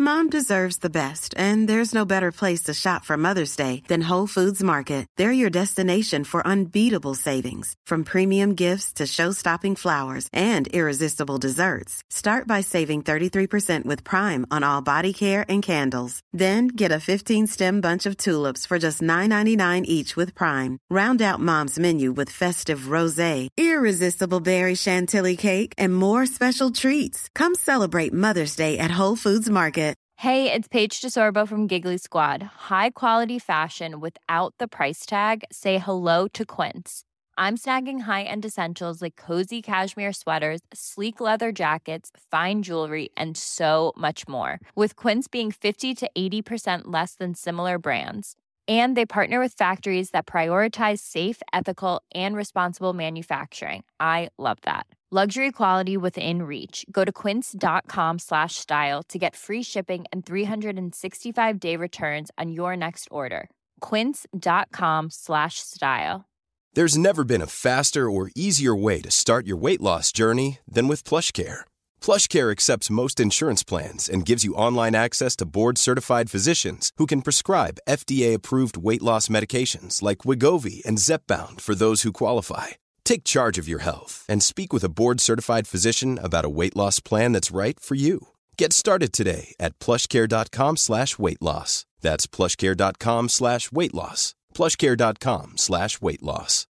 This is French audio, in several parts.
Mom deserves the best, and there's no better place to shop for Mother's Day than Whole Foods Market. They're your destination for unbeatable savings, from premium gifts to show-stopping flowers and irresistible desserts. Start by saving 33% with Prime on all body care and candles. Then get a 15-stem bunch of tulips for just $9.99 each with Prime. Round out Mom's menu with festive rosé, irresistible berry chantilly cake, and more special treats. Come celebrate Mother's Day at Whole Foods Market. Hey, it's Paige DeSorbo from Giggly Squad. High quality fashion without the price tag. Say hello to Quince. I'm snagging high-end essentials like cozy cashmere sweaters, sleek leather jackets, fine jewelry, and so much more. With Quince being 50 to 80% less than similar brands. And they partner with factories that prioritize safe, ethical, and responsible manufacturing. I love that. Luxury quality within reach. Go to quince.com/style to get free shipping and 365-day returns on your next order. Quince.com/style. There's never been a faster or easier way to start your weight loss journey than with PlushCare. PlushCare accepts most insurance plans and gives you online access to board-certified physicians who can prescribe FDA-approved weight loss medications like Wegovy and Zepbound for those who qualify. Take charge of your health and speak with a board-certified physician about a weight loss plan that's right for you. Get started today at plushcare.com/weightloss. That's plushcare.com/weightloss. plushcare.com/weightloss.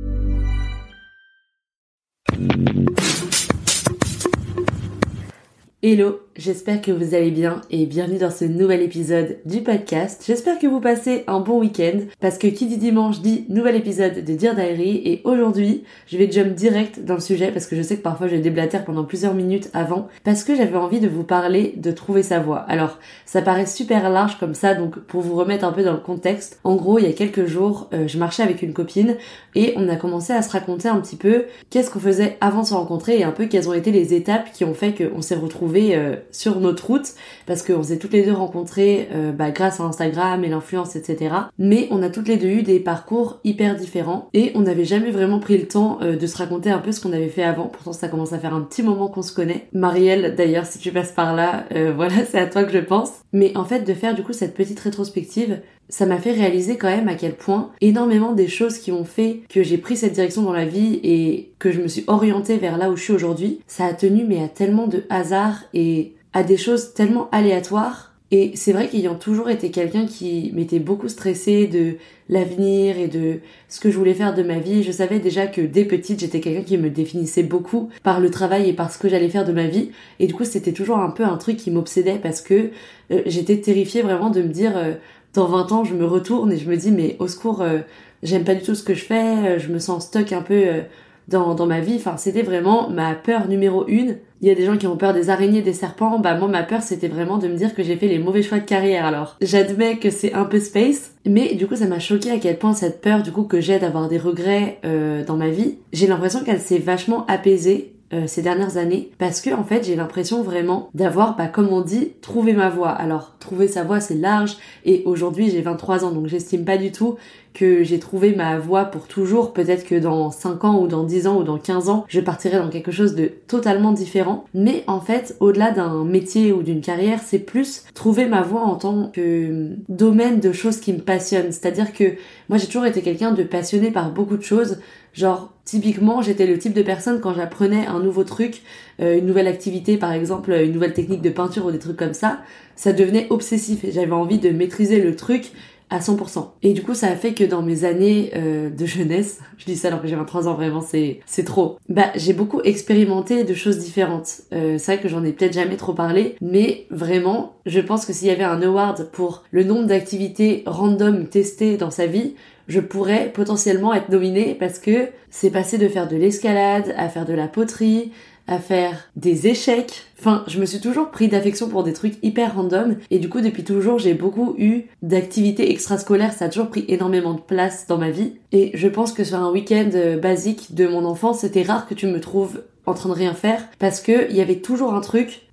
Hello, j'espère que vous allez bien et bienvenue dans ce nouvel épisode du podcast. J'espère que vous passez un bon week-end parce que qui dit dimanche dit nouvel épisode de Dear Diary et aujourd'hui je vais jump direct dans le sujet parce que je sais que parfois je déblatère pendant plusieurs minutes avant parce que j'avais envie de vous parler de trouver sa voie. Alors ça paraît super large comme ça, donc pour vous remettre un peu dans le contexte, en gros il y a quelques jours je marchais avec une copine et on a commencé à se raconter un petit peu qu'est-ce qu'on faisait avant de se rencontrer et un peu quelles ont été les étapes qui ont fait qu'on s'est retrouvés sur notre route parce qu'on s'est toutes les deux rencontrées grâce à Instagram et l'influence, etc. Mais on a toutes les deux eu des parcours hyper différents et on n'avait jamais vraiment pris le temps de se raconter un peu ce qu'on avait fait avant. Pourtant ça commence à faire un petit moment qu'on se connaît. Marielle, d'ailleurs, si tu passes par là, voilà, c'est à toi que je pense. Mais en fait, de faire du coup cette petite rétrospective, ça m'a fait réaliser quand même à quel point énormément des choses qui ont fait que j'ai pris cette direction dans la vie et que je me suis orientée vers là où je suis aujourd'hui, ça a tenu mais à tellement de hasard et à des choses tellement aléatoires. Et c'est vrai qu'ayant toujours été quelqu'un qui m'était beaucoup stressée de l'avenir et de ce que je voulais faire de ma vie, je savais déjà que dès petite j'étais quelqu'un qui me définissait beaucoup par le travail et par ce que j'allais faire de ma vie. Et du coup c'était toujours un peu un truc qui m'obsédait parce que j'étais terrifiée vraiment de me dire... dans 20 ans, je me retourne et je me dis mais au secours, j'aime pas du tout ce que je fais, je me sens stuck un peu dans ma vie. Enfin, c'était vraiment ma peur numéro 1. Il y a des gens qui ont peur des araignées, des serpents. Bah moi, ma peur, c'était vraiment de me dire que j'ai fait les mauvais choix de carrière. Alors, j'admets que c'est un peu space, mais du coup, ça m'a choqué à quel point cette peur, du coup, que j'ai d'avoir des regrets dans ma vie, j'ai l'impression qu'elle s'est vachement apaisée ces dernières années parce que en fait j'ai l'impression vraiment d'avoir comme on dit trouvé ma voie. Alors trouver sa voie c'est large et aujourd'hui j'ai 23 ans donc j'estime pas du tout que j'ai trouvé ma voie pour toujours. Peut-être que dans 5 ans ou dans 10 ans ou dans 15 ans je partirai dans quelque chose de totalement différent, mais en fait au-delà d'un métier ou d'une carrière c'est plus trouver ma voie en tant que domaine de choses qui me passionnent. C'est-à-dire que moi j'ai toujours été quelqu'un de passionné par beaucoup de choses. Genre, typiquement, j'étais le type de personne quand j'apprenais un nouveau truc, une nouvelle activité, par exemple, une nouvelle technique de peinture ou des trucs comme ça devenait obsessif et j'avais envie de maîtriser le truc à 100%. Et du coup, ça a fait que dans mes années de jeunesse, je dis ça alors que j'ai 23 ans, vraiment, c'est trop. J'ai beaucoup expérimenté de choses différentes. C'est vrai que j'en ai peut-être jamais trop parlé, mais vraiment, je pense que s'il y avait un award pour le nombre d'activités random testées dans sa vie, je pourrais potentiellement être nominée parce que c'est passé de faire de l'escalade à faire de la poterie, à faire des échecs. Enfin, je me suis toujours pris d'affection pour des trucs hyper random et du coup depuis toujours j'ai beaucoup eu d'activités extrascolaires, ça a toujours pris énormément de place dans ma vie et je pense que sur un week-end basique de mon enfance, c'était rare que tu me trouves en train de rien faire parce que il y avait toujours un truc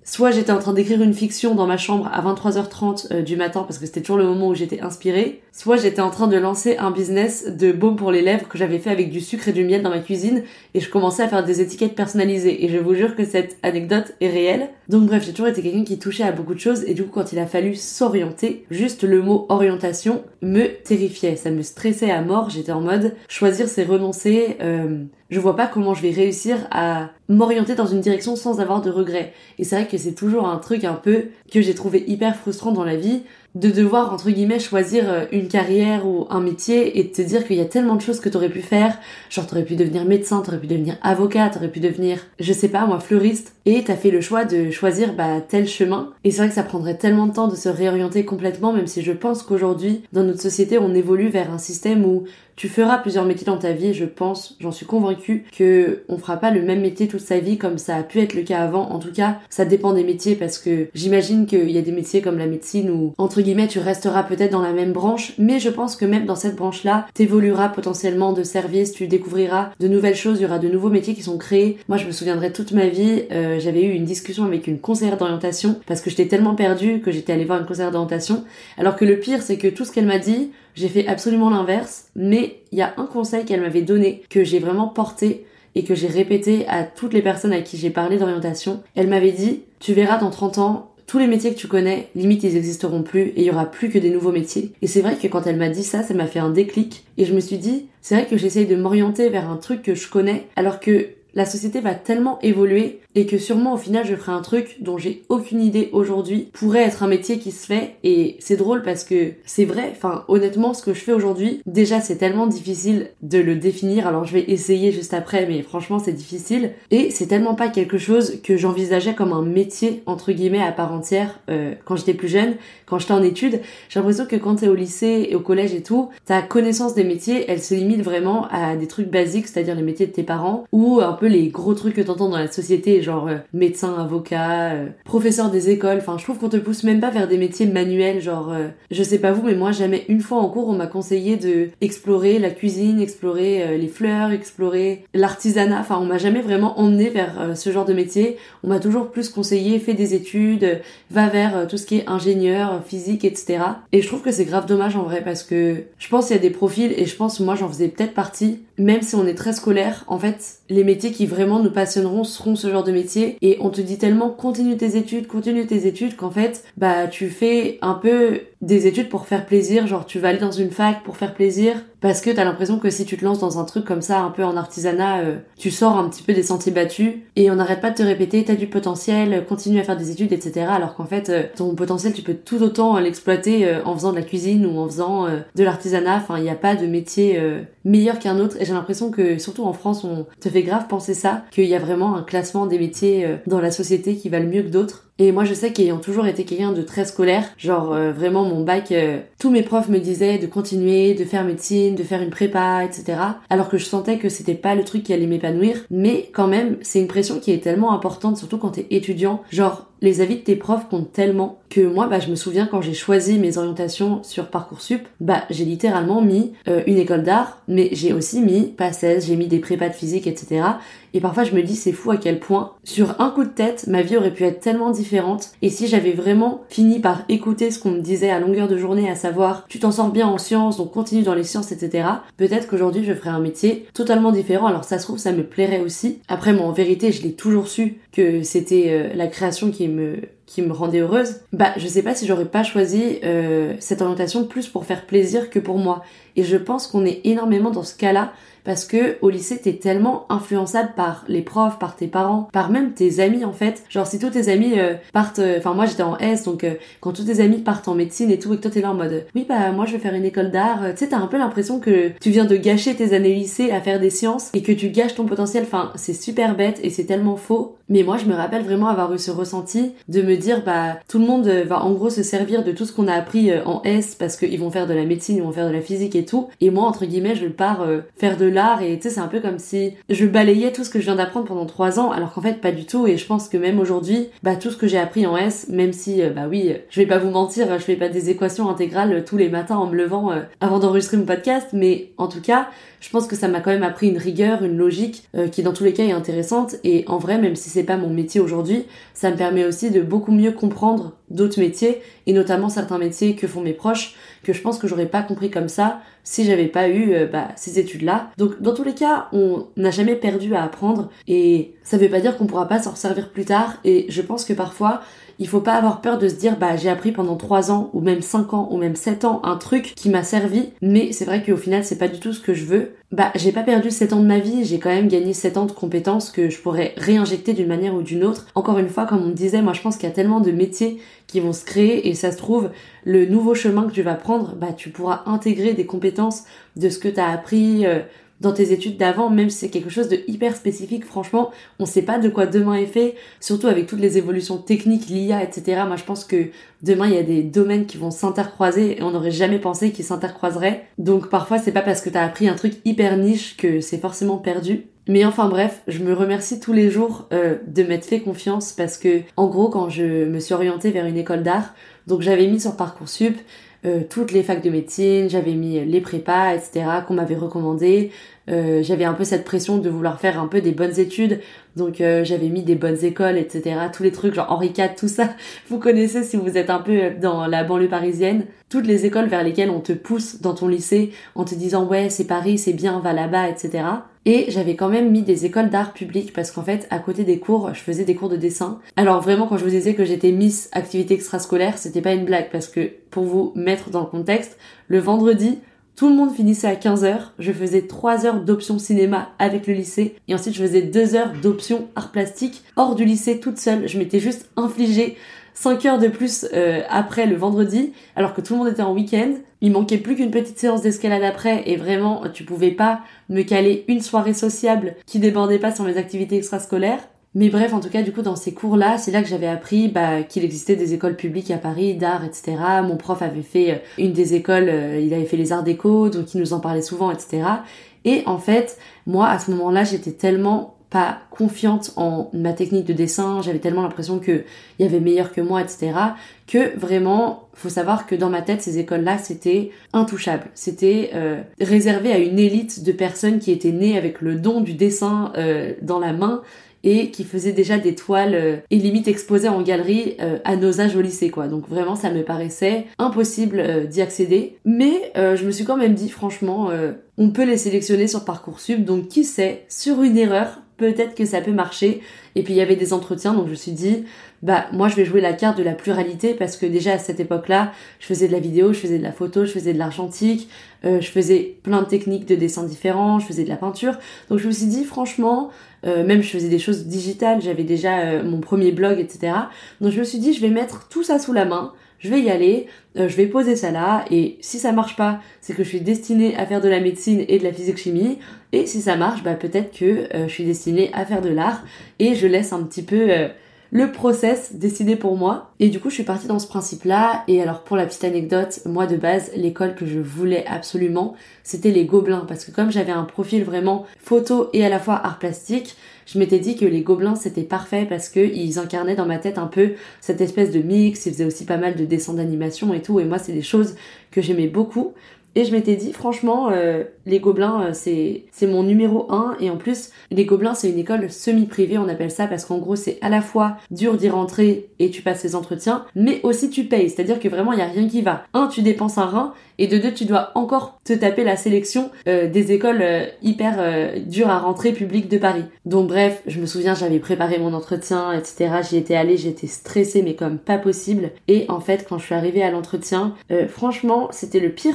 soit j'étais en train d'écrire une fiction dans ma chambre à 23h30 du matin parce que c'était toujours le moment où j'étais inspirée, soit j'étais en train de lancer un business de baume pour les lèvres que j'avais fait avec du sucre et du miel dans ma cuisine et je commençais à faire des étiquettes personnalisées et je vous jure que cette anecdote est réelle. Donc bref, j'ai toujours été quelqu'un qui touchait à beaucoup de choses et du coup quand il a fallu s'orienter, juste le mot orientation me terrifiait, ça me stressait à mort, j'étais en mode choisir c'est renoncer, je vois pas comment je vais réussir à m'orienter dans une direction sans avoir de regrets. Et c'est vrai que c'est toujours un truc un peu que j'ai trouvé hyper frustrant dans la vie, de devoir, entre guillemets, choisir une carrière ou un métier et de te dire qu'il y a tellement de choses que t'aurais pu faire. Genre, t'aurais pu devenir médecin, t'aurais pu devenir avocat, t'aurais pu devenir, je sais pas, moi, fleuriste. Et t'as fait le choix de choisir, tel chemin. Et c'est vrai que ça prendrait tellement de temps de se réorienter complètement, même si je pense qu'aujourd'hui, dans notre société, on évolue vers un système où tu feras plusieurs métiers dans ta vie, je pense, j'en suis convaincue, que on fera pas le même métier toute sa vie comme ça a pu être le cas avant. En tout cas, ça dépend des métiers parce que j'imagine qu'il y a des métiers comme la médecine où, entre guillemets, tu resteras peut-être dans la même branche, mais je pense que même dans cette branche-là, t'évolueras potentiellement de service, tu découvriras de nouvelles choses, il y aura de nouveaux métiers qui sont créés. Moi, je me souviendrai toute ma vie, j'avais eu une discussion avec une conseillère d'orientation parce que j'étais tellement perdue que j'étais allée voir une conseillère d'orientation, alors que le pire, c'est que tout ce qu'elle m'a dit, j'ai fait absolument l'inverse, mais il y a un conseil qu'elle m'avait donné, que j'ai vraiment porté et que j'ai répété à toutes les personnes à qui j'ai parlé d'orientation. Elle m'avait dit, tu verras dans 30 ans, tous les métiers que tu connais, limite ils existeront plus et il y aura plus que des nouveaux métiers. Et c'est vrai que quand elle m'a dit ça, ça m'a fait un déclic et je me suis dit, c'est vrai que j'essaye de m'orienter vers un truc que je connais alors que la société va tellement évoluer et que sûrement au final je ferai un truc dont j'ai aucune idée aujourd'hui pourrait être un métier qui se fait. Et c'est drôle parce que c'est vrai, enfin honnêtement ce que je fais aujourd'hui, déjà c'est tellement difficile de le définir, alors je vais essayer juste après mais franchement c'est difficile et c'est tellement pas quelque chose que j'envisageais comme un métier entre guillemets à part entière quand j'étais plus jeune, quand j'étais en études. J'ai l'impression que quand t'es au lycée et au collège et tout, ta connaissance des métiers elle se limite vraiment à des trucs basiques, c'est-à-dire les métiers de tes parents ou un peu les gros trucs que t'entends dans la société, genre médecin, avocat, professeur des écoles. Enfin, je trouve qu'on te pousse même pas vers des métiers manuels, genre je sais pas vous, mais moi jamais une fois en cours on m'a conseillé de explorer la cuisine, explorer les fleurs, explorer l'artisanat. Enfin, on m'a jamais vraiment emmené vers ce genre de métier. On m'a toujours plus conseillé, fais des études, va vers tout ce qui est ingénieur, physique, etc. Et je trouve que c'est grave dommage en vrai parce que je pense qu'il y a des profils et je pense moi j'en faisais peut-être partie, même si on est très scolaire, en fait, les métiers qui vraiment nous passionneront seront ce genre de métiers et on te dit tellement continue tes études qu'en fait, tu fais un peu des études pour faire plaisir, genre tu vas aller dans une fac pour faire plaisir parce que t'as l'impression que si tu te lances dans un truc comme ça, un peu en artisanat, tu sors un petit peu des sentiers battus et on n'arrête pas de te répéter t'as du potentiel, continue à faire des études, etc. Alors qu'en fait, ton potentiel tu peux tout autant l'exploiter en faisant de la cuisine ou en faisant de l'artisanat. Enfin, il n'y a pas de métier meilleur qu'un autre et j'ai l'impression que surtout en France on te fait grave penser ça, qu'il y a vraiment un classement des métiers dans la société qui valent mieux que d'autres. Et moi je sais qu'ayant toujours été quelqu'un de très scolaire, genre vraiment mon bac, tous mes profs me disaient de continuer, de faire médecine, de faire une prépa, etc. Alors que je sentais que c'était pas le truc qui allait m'épanouir, mais quand même c'est une pression qui est tellement importante, surtout quand t'es étudiant, genre les avis de tes profs comptent tellement que moi je me souviens quand j'ai choisi mes orientations sur Parcoursup, j'ai littéralement mis une école d'art, mais j'ai aussi mis PACES, j'ai mis des prépas de physique, etc. Et parfois je me dis c'est fou à quel point sur un coup de tête ma vie aurait pu être tellement différente et si j'avais vraiment fini par écouter ce qu'on me disait à longueur de journée, à savoir tu t'en sors bien en sciences donc continue dans les sciences, etc. Peut-être qu'aujourd'hui je ferais un métier totalement différent. Alors ça se trouve ça me plairait aussi. Après moi en vérité je l'ai toujours su que c'était la création qui me rendait heureuse. Je sais pas si j'aurais pas choisi cette orientation plus pour faire plaisir que pour moi. Et je pense qu'on est énormément dans ce cas-là parce que au lycée t'es tellement influençable par les profs, par tes parents, par même tes amis en fait. Genre si tous tes amis partent, moi j'étais en S donc quand tous tes amis partent en médecine et tout et que toi t'es là en mode oui moi je vais faire une école d'art, tu sais t'as un peu l'impression que tu viens de gâcher tes années lycée à faire des sciences et que tu gâches ton potentiel. Enfin c'est super bête et c'est tellement faux. Mais moi je me rappelle vraiment avoir eu ce ressenti de me me dire tout le monde va en gros se servir de tout ce qu'on a appris en S parce qu'ils vont faire de la médecine, ils vont faire de la physique et tout, et moi entre guillemets je pars faire de l'art, et tu sais c'est un peu comme si je balayais tout ce que je viens d'apprendre pendant 3 ans, alors qu'en fait pas du tout. Et je pense que même aujourd'hui tout ce que j'ai appris en S, même si oui, je vais pas vous mentir, je fais pas des équations intégrales tous les matins en me levant avant d'enregistrer mon podcast, mais en tout cas je pense que ça m'a quand même appris une rigueur, une logique qui dans tous les cas est intéressante. Et en vrai, même si c'est pas mon métier aujourd'hui, ça me permet aussi de beaucoup mieux comprendre d'autres métiers, et notamment certains métiers que font mes proches, que je pense que j'aurais pas compris comme ça si j'avais pas eu ces études-là. Donc dans tous les cas, on n'a jamais perdu à apprendre, et ça veut pas dire qu'on pourra pas s'en servir plus tard. Et je pense que parfois il faut pas avoir peur de se dire j'ai appris pendant 3 ans ou même 5 ans ou même 7 ans un truc qui m'a servi, mais c'est vrai qu'au final c'est pas du tout ce que je veux. J'ai pas perdu 7 ans de ma vie, j'ai quand même gagné 7 ans de compétences que je pourrais réinjecter d'une manière ou d'une autre. Encore une fois, comme on me disait, moi je pense qu'il y a tellement de métiers qui vont se créer, et ça se trouve le nouveau chemin que tu vas prendre, tu pourras intégrer des compétences de ce que t'as appris dans tes études d'avant, même si c'est quelque chose de hyper spécifique. Franchement, on sait pas de quoi demain est fait, surtout avec toutes les évolutions techniques, l'IA, etc. Moi, je pense que demain, il y a des domaines qui vont s'intercroiser, et on n'aurait jamais pensé qu'ils s'intercroiseraient. Donc parfois, c'est pas parce que t'as appris un truc hyper niche que c'est forcément perdu. Mais enfin bref, je me remercie tous les jours de m'être fait confiance, parce que en gros, quand je me suis orientée vers une école d'art, donc j'avais mis sur Parcoursup toutes les facs de médecine, j'avais mis les prépas, etc. qu'on m'avait recommandé. J'avais un peu cette pression de vouloir faire un peu des bonnes études, donc j'avais mis des bonnes écoles, etc. Tous les trucs genre Henri IV, tout ça, vous connaissez si vous êtes un peu dans la banlieue parisienne, toutes les écoles vers lesquelles on te pousse dans ton lycée en te disant ouais c'est Paris, c'est bien, va là-bas, etc. Et j'avais quand même mis des écoles d'art public, parce qu'en fait à côté des cours je faisais des cours de dessin. Alors vraiment, quand je vous disais que j'étais Miss activité extrascolaire, c'était pas une blague, parce que pour vous mettre dans le contexte, le vendredi tout le monde finissait à 15h, je faisais 3 heures d'option cinéma avec le lycée, et ensuite je faisais 2 heures d'option art plastique hors du lycée toute seule. Je m'étais juste infligé 5 heures de plus après le vendredi, alors que tout le monde était en week-end. Il manquait plus qu'une petite séance d'escalade après, et vraiment tu pouvais pas me caler une soirée sociable qui débordait pas sur mes activités extrascolaires. Mais bref, en tout cas, du coup, dans ces cours-là, c'est là que j'avais appris qu'il existait des écoles publiques à Paris, d'art, etc. Mon prof avait fait une des écoles, il avait fait les arts déco, donc il nous en parlait souvent, etc. Et en fait, moi, à ce moment-là, j'étais tellement pas confiante en ma technique de dessin, j'avais tellement l'impression qu'il y avait meilleur que moi, etc. que vraiment, faut savoir que dans ma tête, ces écoles-là, c'était intouchable. C'était réservé à une élite de personnes qui étaient nées avec le don du dessin dans la main, et qui faisait déjà des toiles et limite exposées en galerie à nos âges au lycée, quoi. Donc vraiment, ça me paraissait impossible d'y accéder. Mais je me suis quand même dit, franchement, on peut les sélectionner sur Parcoursup, donc qui sait, sur une erreur, peut-être que ça peut marcher. Et puis il y avait des entretiens, donc je me suis dit, moi je vais jouer la carte de la pluralité, parce que déjà à cette époque-là, je faisais de la vidéo, je faisais de la photo, je faisais de l'argentique, je faisais plein de techniques de dessin différents, je faisais de la peinture. Donc je me suis dit, franchement, même je faisais des choses digitales, j'avais déjà mon premier blog, etc. Donc je me suis dit, je vais mettre tout ça sous la main, je vais y aller, je vais poser ça là, et si ça marche pas, c'est que je suis destinée à faire de la médecine et de la physique-chimie, et si ça marche, peut-être que je suis destinée à faire de l'art, et je laisse un petit peu le process décidé pour moi. Et du coup, je suis partie dans ce principe-là. Et alors, pour la petite anecdote, moi de base, l'école que je voulais absolument, c'était les Gobelins, parce que comme j'avais un profil vraiment photo et à la fois art plastique, je m'étais dit que les Gobelins c'était parfait, parce que ils incarnaient dans ma tête un peu cette espèce de mix. Ils faisaient aussi pas mal de dessins d'animation et tout, et moi c'est des choses que j'aimais beaucoup. Et je m'étais dit, franchement, les Gobelins, c'est mon numéro 1. Et en plus, les Gobelins, c'est une école semi-privée, on appelle ça, parce qu'en gros, c'est à la fois dur d'y rentrer et tu passes les entretiens, mais aussi tu payes. C'est-à-dire que vraiment, il n'y a rien qui va. 1, tu dépenses un rein, et de 2, tu dois encore te taper la sélection des écoles hyper dures à rentrer publiques de Paris. Donc bref, je me souviens, j'avais préparé mon entretien, etc. J'y étais allée, j'étais stressée, mais comme pas possible. Et en fait, quand je suis arrivée à l'entretien, franchement, c'était le pire entretien de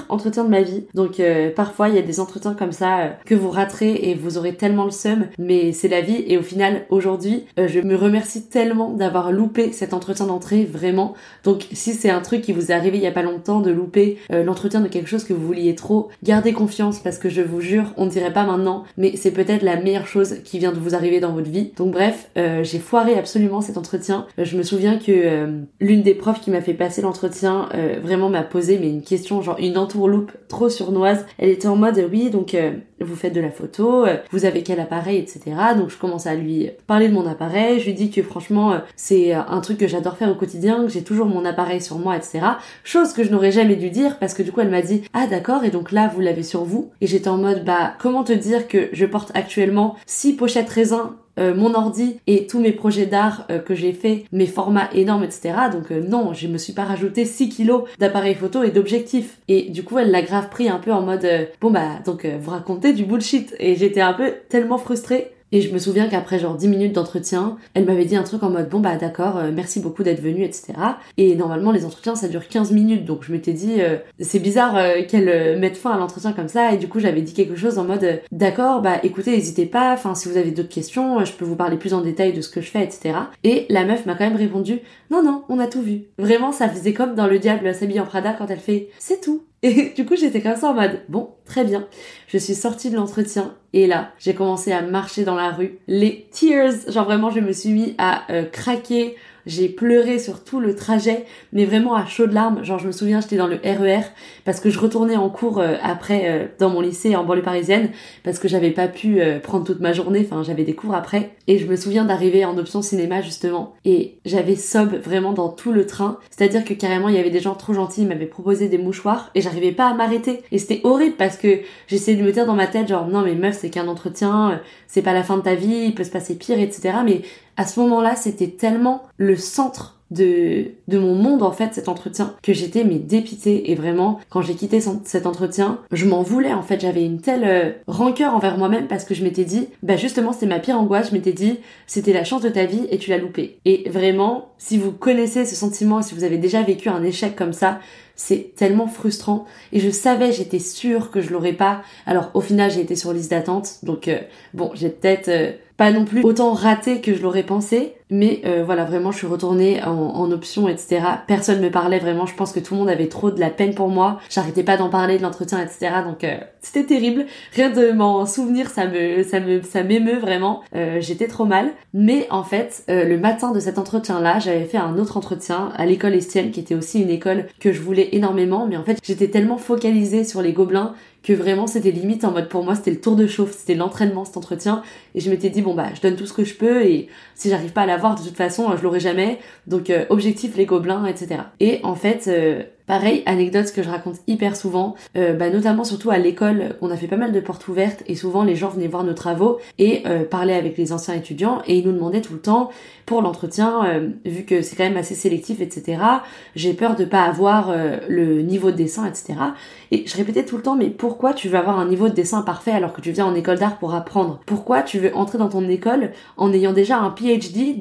de ma vie. Donc parfois il y a des entretiens comme ça que vous raterez et vous aurez tellement le seum, mais c'est la vie. Et au final aujourd'hui je me remercie tellement d'avoir loupé cet entretien d'entrée, vraiment. Donc si c'est un truc qui vous est arrivé il y a pas longtemps de louper l'entretien de quelque chose que vous vouliez trop, gardez confiance, parce que je vous jure, on ne dirait pas maintenant, mais c'est peut-être la meilleure chose qui vient de vous arriver dans votre vie. Donc bref, j'ai foiré absolument cet entretien. Je me souviens que l'une des profs qui m'a fait passer l'entretien vraiment m'a posé mais une question, genre une entourloupe trop sournoise. Elle était en mode oui, donc vous faites de la photo, vous avez quel appareil, etc. Donc je commence à lui parler de mon appareil, je lui dis que franchement c'est un truc que j'adore faire au quotidien, que j'ai toujours mon appareil sur moi, etc. Chose que je n'aurais jamais dû dire, parce que du coup elle m'a dit ah d'accord, et donc là vous l'avez sur vous. Et j'étais en mode bah comment te dire que je porte actuellement 6 pochettes raisin, mon ordi et tous mes projets d'art que j'ai fait, mes formats énormes, etc. Donc non, je me suis pas rajouté 6 kilos d'appareil photo et d'objectifs. Et du coup, elle l'a grave pris un peu en mode bon bah donc vous racontez du bullshit. Et j'étais un peu tellement frustrée. Et je me souviens qu'après genre 10 minutes d'entretien, elle m'avait dit un truc en mode bon bah d'accord, merci beaucoup d'être venue, etc. Et normalement les entretiens ça dure 15 minutes, donc je m'étais dit c'est bizarre qu'elle mette fin à l'entretien comme ça. Et du coup j'avais dit quelque chose en mode d'accord, bah écoutez, n'hésitez pas, enfin si vous avez d'autres questions, je peux vous parler plus en détail de ce que je fais, etc. Et la meuf m'a quand même répondu non, on a tout vu. Vraiment, ça faisait comme dans Le Diable s'habille en Prada quand elle fait c'est tout. Et du coup, j'étais comme ça en mode, bon, très bien. Je suis sortie de l'entretien et là, j'ai commencé à marcher dans la rue. Les tears, genre vraiment, je me suis mis à craquer. J'ai pleuré sur tout le trajet, mais vraiment à chaudes larmes. Genre, je me souviens, j'étais dans le RER parce que je retournais en cours après dans mon lycée en banlieue parisienne parce que j'avais pas pu prendre toute ma journée. Enfin, j'avais des cours après. Et je me souviens d'arriver en option cinéma justement. Et j'avais sob vraiment dans tout le train. C'est-à-dire que carrément, il y avait des gens trop gentils. Ils m'avaient proposé des mouchoirs et j'arrivais pas à m'arrêter. Et c'était horrible parce que j'essayais de me dire dans ma tête genre non mais meuf, c'est qu'un entretien, c'est pas la fin de ta vie, il peut se passer pire, etc. Mais à ce moment-là, c'était tellement le centre de mon monde en fait, cet entretien, que j'étais mais dépitée. Et vraiment, quand j'ai quitté cet entretien, je m'en voulais en fait. J'avais une telle rancœur envers moi-même parce que je m'étais dit, bah justement c'était ma pire angoisse. Je m'étais dit, c'était la chance de ta vie et tu l'as loupé. Et vraiment, si vous connaissez ce sentiment, si vous avez déjà vécu un échec comme ça, c'est tellement frustrant. Et je savais, j'étais sûre que je l'aurais pas. Alors au final, j'ai été sur liste d'attente, donc bon, j'ai peut-être pas non plus autant raté que je l'aurais pensé, mais voilà, vraiment je suis retournée en option, etc. Personne me parlait vraiment, je pense que tout le monde avait trop de la peine pour moi, j'arrêtais pas d'en parler de l'entretien, etc. Donc c'était terrible, rien de m'en souvenir, ça m'émeut vraiment, j'étais trop mal. Mais en fait, le matin de cet entretien-là, j'avais fait un autre entretien à l'école Estienne, qui était aussi une école que je voulais énormément, mais en fait j'étais tellement focalisée sur les gobelins que vraiment c'était limite en mode, pour moi c'était le tour de chauffe, c'était l'entraînement cet entretien, et je m'étais dit bon bah je donne tout ce que je peux et si j'arrive pas à l'avoir de toute façon je l'aurai jamais, donc objectif les gobelins, etc. Et en fait pareil, anecdote que je raconte hyper souvent, notamment surtout à l'école, on a fait pas mal de portes ouvertes et souvent les gens venaient voir nos travaux et parlaient avec les anciens étudiants et ils nous demandaient tout le temps pour l'entretien, vu que c'est quand même assez sélectif, etc. J'ai peur de pas avoir le niveau de dessin, etc. Et je répétais tout le temps, mais pourquoi tu veux avoir un niveau de dessin parfait alors que tu viens en école d'art pour apprendre? Pourquoi tu veux entrer dans ton école en ayant déjà un PhD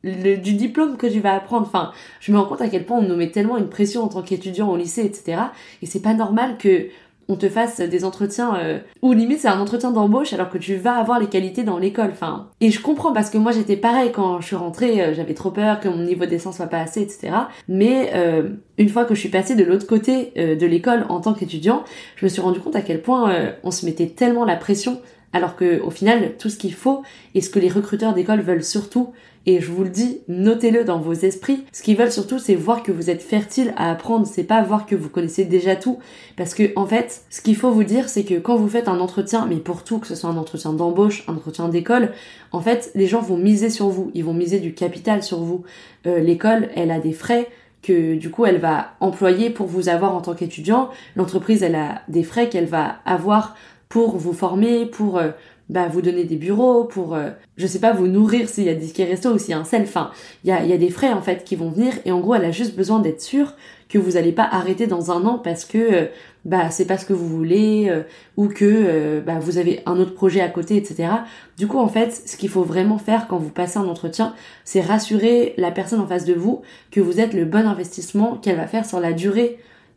du diplôme que tu vas apprendre? Enfin, je me rends compte à quel point on nous met tellement une pression en tant qu'étudiant au lycée, etc. Et c'est pas normal que on te fasse des entretiens où limite c'est un entretien d'embauche alors que tu vas avoir les qualités dans l'école. Enfin, et je comprends parce que moi j'étais pareil quand je suis rentrée, j'avais trop peur que mon niveau de dessin soit pas assez, etc. Mais une fois que je suis passée de l'autre côté de l'école en tant qu'étudiant, je me suis rendu compte à quel point on se mettait tellement la pression, alors que au final tout ce qu'il faut et ce que les recruteurs d'école veulent surtout, et je vous le dis, notez-le dans vos esprits, ce qu'ils veulent surtout c'est voir que vous êtes fertile à apprendre, c'est pas voir que vous connaissez déjà tout, parce que en fait ce qu'il faut vous dire c'est que quand vous faites un entretien, mais pour tout, que ce soit un entretien d'embauche, un entretien d'école, en fait les gens vont miser sur vous, ils vont miser du capital sur vous. L'école elle a des frais que du coup elle va employer pour vous avoir en tant qu'étudiant, l'entreprise elle a des frais qu'elle va avoir pour vous former, pour vous donner des bureaux, pour je sais pas, vous nourrir s'il y a des tickets resto ou s'il y a un sel, enfin il y a des frais en fait qui vont venir, et en gros elle a juste besoin d'être sûre que vous allez pas arrêter dans un an parce que c'est pas ce que vous voulez, ou que vous avez un autre projet à côté, etc. Du coup en fait ce qu'il faut vraiment faire quand vous passez un entretien, c'est rassurer la personne en face de vous que vous êtes le bon investissement qu'elle va faire sur la durée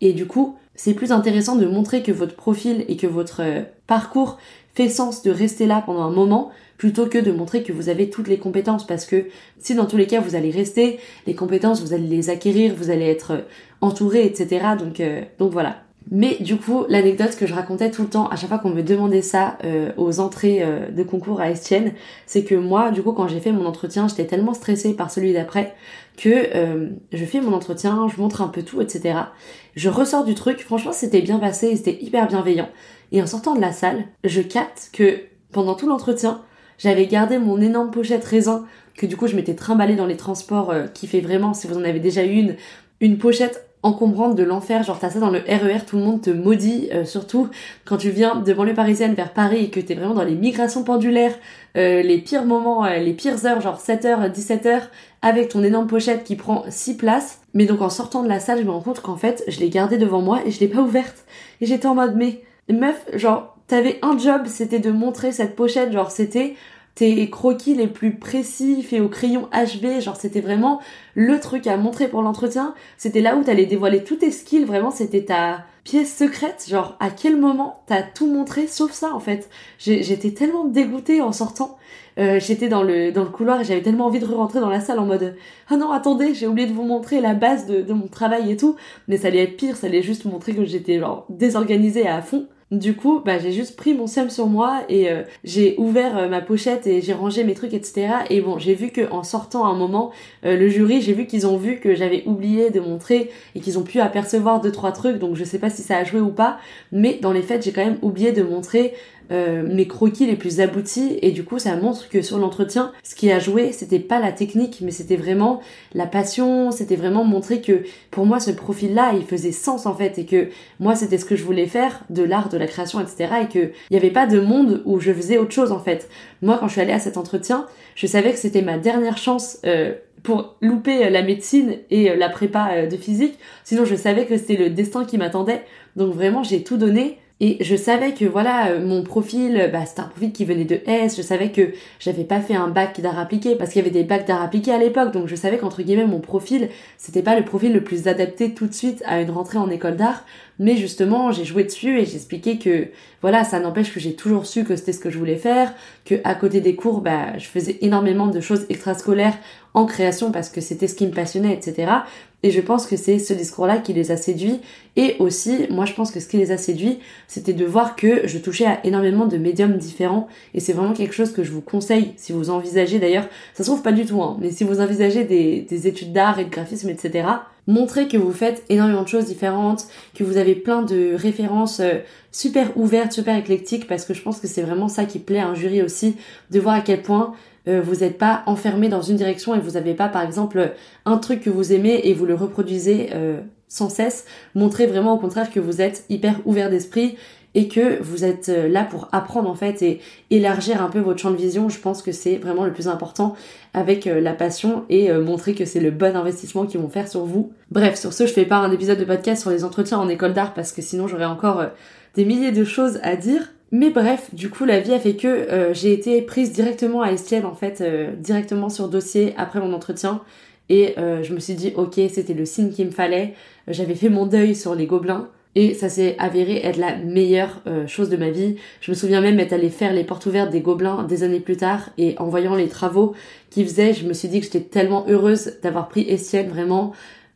Et du coup, c'est plus intéressant de montrer que votre profil et que votre parcours fait sens de rester là pendant un moment plutôt que de montrer que vous avez toutes les compétences, parce que si dans tous les cas vous allez rester, les compétences vous allez les acquérir, vous allez être entouré, etc. Donc voilà. Mais du coup, l'anecdote que je racontais tout le temps à chaque fois qu'on me demandait ça aux entrées de concours à Estienne, c'est que moi, du coup, quand j'ai fait mon entretien, j'étais tellement stressée par celui d'après que je fais mon entretien, je montre un peu tout, etc. Je ressors du truc, franchement, c'était bien passé, c'était hyper bienveillant. Et en sortant de la salle, je capte que pendant tout l'entretien, j'avais gardé mon énorme pochette raisin que du coup je m'étais trimballée dans les transports qui fait vraiment, si vous en avez déjà eu une pochette encombrante de l'enfer, genre t'as ça dans le RER, tout le monde te maudit, surtout quand tu viens de banlieue parisienne vers Paris et que t'es vraiment dans les migrations pendulaires, les pires moments, les pires heures, genre 7h, 17h, avec ton énorme pochette qui prend 6 places. Mais donc en sortant de la salle, je me rends compte qu'en fait, je l'ai gardée devant moi et je l'ai pas ouverte. Et j'étais en mode, mais meuf, genre, t'avais un job, c'était de montrer cette pochette, genre c'était tes croquis les plus précis faits au crayon HB, genre c'était vraiment le truc à montrer pour l'entretien, c'était là où t'allais dévoiler tous tes skills, vraiment c'était ta pièce secrète, genre à quel moment t'as tout montré sauf ça en fait. J'étais tellement dégoûtée en sortant, j'étais dans le couloir et j'avais tellement envie de rentrer dans la salle en mode ah non attendez, j'ai oublié de vous montrer la base de mon travail et tout, mais ça allait être pire, ça allait juste montrer que j'étais genre désorganisée à fond. Du coup, j'ai juste pris mon seum sur moi et j'ai ouvert ma pochette et j'ai rangé mes trucs, etc. Et bon, j'ai vu que en sortant un moment, le jury, j'ai vu qu'ils ont vu que j'avais oublié de montrer et qu'ils ont pu apercevoir 2-3 trucs, donc je sais pas si ça a joué ou pas, mais dans les faits, j'ai quand même oublié de montrer mes croquis les plus aboutis et du coup ça montre que sur l'entretien ce qui a joué c'était pas la technique mais c'était vraiment la passion, c'était vraiment montrer que pour moi ce profil là il faisait sens en fait et que moi c'était ce que je voulais faire, de l'art, de la création, etc. et que il y avait pas de monde où je faisais autre chose en fait. Moi quand je suis allée à cet entretien je savais que c'était ma dernière chance pour louper la médecine et la prépa de physique, sinon je savais que c'était le destin qui m'attendait, donc vraiment j'ai tout donné. Et je savais que voilà, mon profil, c'était un profil qui venait de S, je savais que j'avais pas fait un bac d'art appliqué parce qu'il y avait des bacs d'art appliqué à l'époque, donc je savais qu'entre guillemets mon profil, c'était pas le profil le plus adapté tout de suite à une rentrée en école d'art, mais justement j'ai joué dessus et j'expliquais que voilà, ça n'empêche que j'ai toujours su que c'était ce que je voulais faire, que à côté des cours, je faisais énormément de choses extrascolaires en création parce que c'était ce qui me passionnait, etc. Et je pense que c'est ce discours-là qui les a séduits. Et aussi, moi je pense que ce qui les a séduits, c'était de voir que je touchais à énormément de médiums différents. Et c'est vraiment quelque chose que je vous conseille si vous envisagez, d'ailleurs, ça se trouve pas du tout, mais si vous envisagez des études d'art et de graphisme, etc., montrez que vous faites énormément de choses différentes, que vous avez plein de références super ouvertes, super éclectiques, parce que je pense que c'est vraiment ça qui plaît à un jury aussi, de voir à quel point vous n'êtes pas enfermé dans une direction et vous n'avez pas par exemple un truc que vous aimez et vous le reproduisez sans cesse. Montrez vraiment au contraire que vous êtes hyper ouvert d'esprit et que vous êtes là pour apprendre en fait et élargir un peu votre champ de vision. Je pense que c'est vraiment le plus important avec la passion et montrer que c'est le bon investissement qu'ils vont faire sur vous. Bref, sur ce, je fais pas un épisode de podcast sur les entretiens en école d'art parce que sinon j'aurais encore des milliers de choses à dire. Mais bref, du coup, la vie a fait que j'ai été prise directement à Estienne, en fait, directement sur dossier après mon entretien. Et je me suis dit, ok, c'était le signe qu'il me fallait. J'avais fait mon deuil sur les Gobelins. Et ça s'est avéré être la meilleure chose de ma vie. Je me souviens même être allée faire les portes ouvertes des Gobelins des années plus tard. Et en voyant les travaux qu'ils faisaient, je me suis dit que j'étais tellement heureuse d'avoir pris Estienne, vraiment.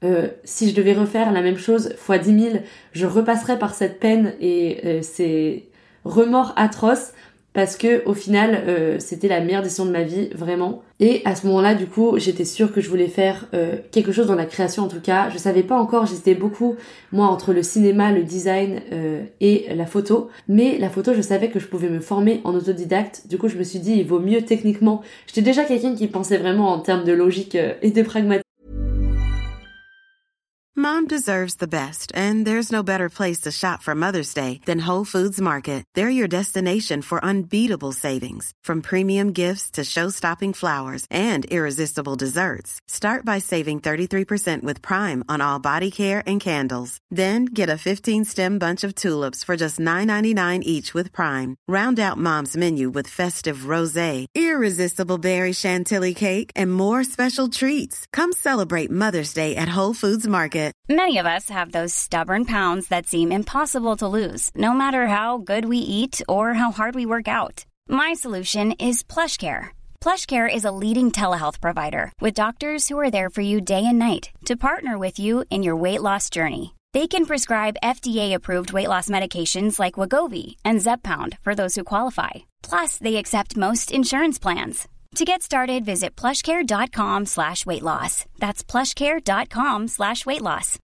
Si je devais refaire la même chose fois 10 000, je repasserais par cette peine et c'est remords atroces parce que au final c'était la meilleure décision de ma vie, vraiment. Et à ce moment-là, du coup, j'étais sûre que je voulais faire quelque chose dans la création en tout cas. Je savais pas encore, j'hésitais beaucoup moi entre le cinéma, le design et la photo. Mais la photo, je savais que je pouvais me former en autodidacte. Du coup, je me suis dit il vaut mieux techniquement. J'étais déjà quelqu'un qui pensait vraiment en termes de logique et de pragmatisme. Mom deserves the best, and there's no better place to shop for Mother's Day than Whole Foods Market. They're your destination for unbeatable savings, from premium gifts to show-stopping flowers and irresistible desserts. Start by saving 33% with Prime on all body care and candles. Then get a 15-stem bunch of tulips for just $9.99 each with Prime. Round out Mom's menu with festive rosé, irresistible berry chantilly cake, and more special treats. Come celebrate Mother's Day at Whole Foods Market. Many of us have those stubborn pounds that seem impossible to lose, no matter how good we eat or how hard we work out. My solution is PlushCare. PlushCare is a leading telehealth provider with doctors who are there for you day and night to partner with you in your weight loss journey. They can prescribe FDA-approved weight loss medications like Wegovy and Zepbound for those who qualify. Plus, they accept most insurance plans. To get started, visit plushcare.com/weightloss. That's plushcare.com/weightloss.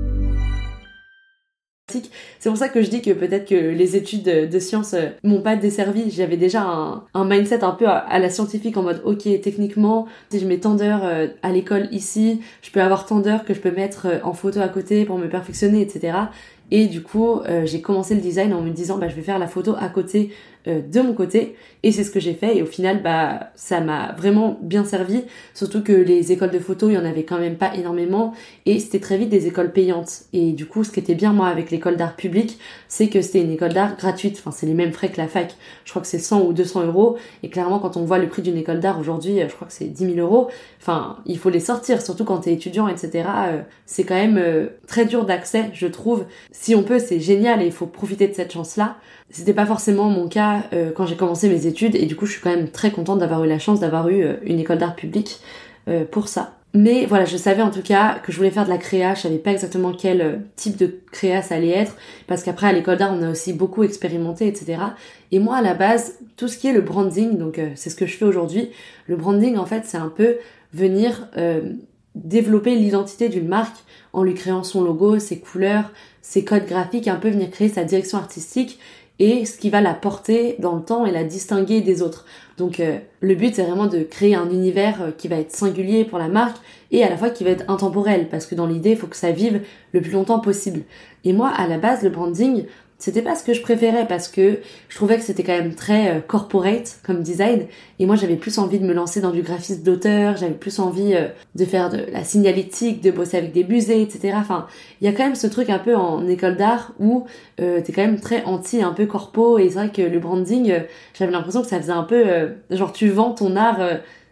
C'est pour ça que je dis que peut-être que les études de sciences m'ont pas desservi. J'avais déjà un mindset un peu à la scientifique en mode ok, techniquement, si je mets tant d'heures à l'école ici, je peux avoir tant d'heures que je peux mettre en photo à côté pour me perfectionner, etc. Et du coup, j'ai commencé le design en me disant je vais faire la photo à côté de mon côté, et c'est ce que j'ai fait, et au final ça m'a vraiment bien servi, surtout que les écoles de photo il y en avait quand même pas énormément, et c'était très vite des écoles payantes. Et du coup, ce qui était bien moi avec l'école d'art publique, c'est que c'était une école d'art gratuite, enfin c'est les mêmes frais que la fac, je crois que c'est 100 ou 200 euros, et clairement quand on voit le prix d'une école d'art aujourd'hui, je crois que c'est 10 000 euros, enfin il faut les sortir, surtout quand t'es étudiant, etc. C'est quand même très dur d'accès, je trouve. Si on peut, c'est génial et il faut profiter de cette chance-là. C'était pas forcément mon cas quand j'ai commencé mes études, et du coup je suis quand même très contente d'avoir eu la chance d'avoir eu une école d'art publique pour ça. Mais voilà, je savais en tout cas que je voulais faire de la créa, je savais pas exactement quel type de créa ça allait être, parce qu'après à l'école d'art on a aussi beaucoup expérimenté, etc. Et moi à la base, tout ce qui est le branding, donc c'est ce que je fais aujourd'hui, le branding en fait c'est un peu venir développer l'identité d'une marque en lui créant son logo, ses couleurs, ses codes graphiques, un peu venir créer sa direction artistique et ce qui va la porter dans le temps et la distinguer des autres. Donc le but c'est vraiment de créer un univers qui va être singulier pour la marque et à la fois qui va être intemporel, parce que dans l'idée il faut que ça vive le plus longtemps possible. Et moi à la base le branding c'était pas ce que je préférais, parce que je trouvais que c'était quand même très corporate comme design, et moi j'avais plus envie de me lancer dans du graphisme d'auteur, j'avais plus envie de faire de la signalétique, de bosser avec des musées, etc. Enfin, il y a quand même ce truc un peu en école d'art où t'es quand même très anti, un peu corpo, et c'est vrai que le branding, j'avais l'impression que ça faisait un peu genre tu vends ton art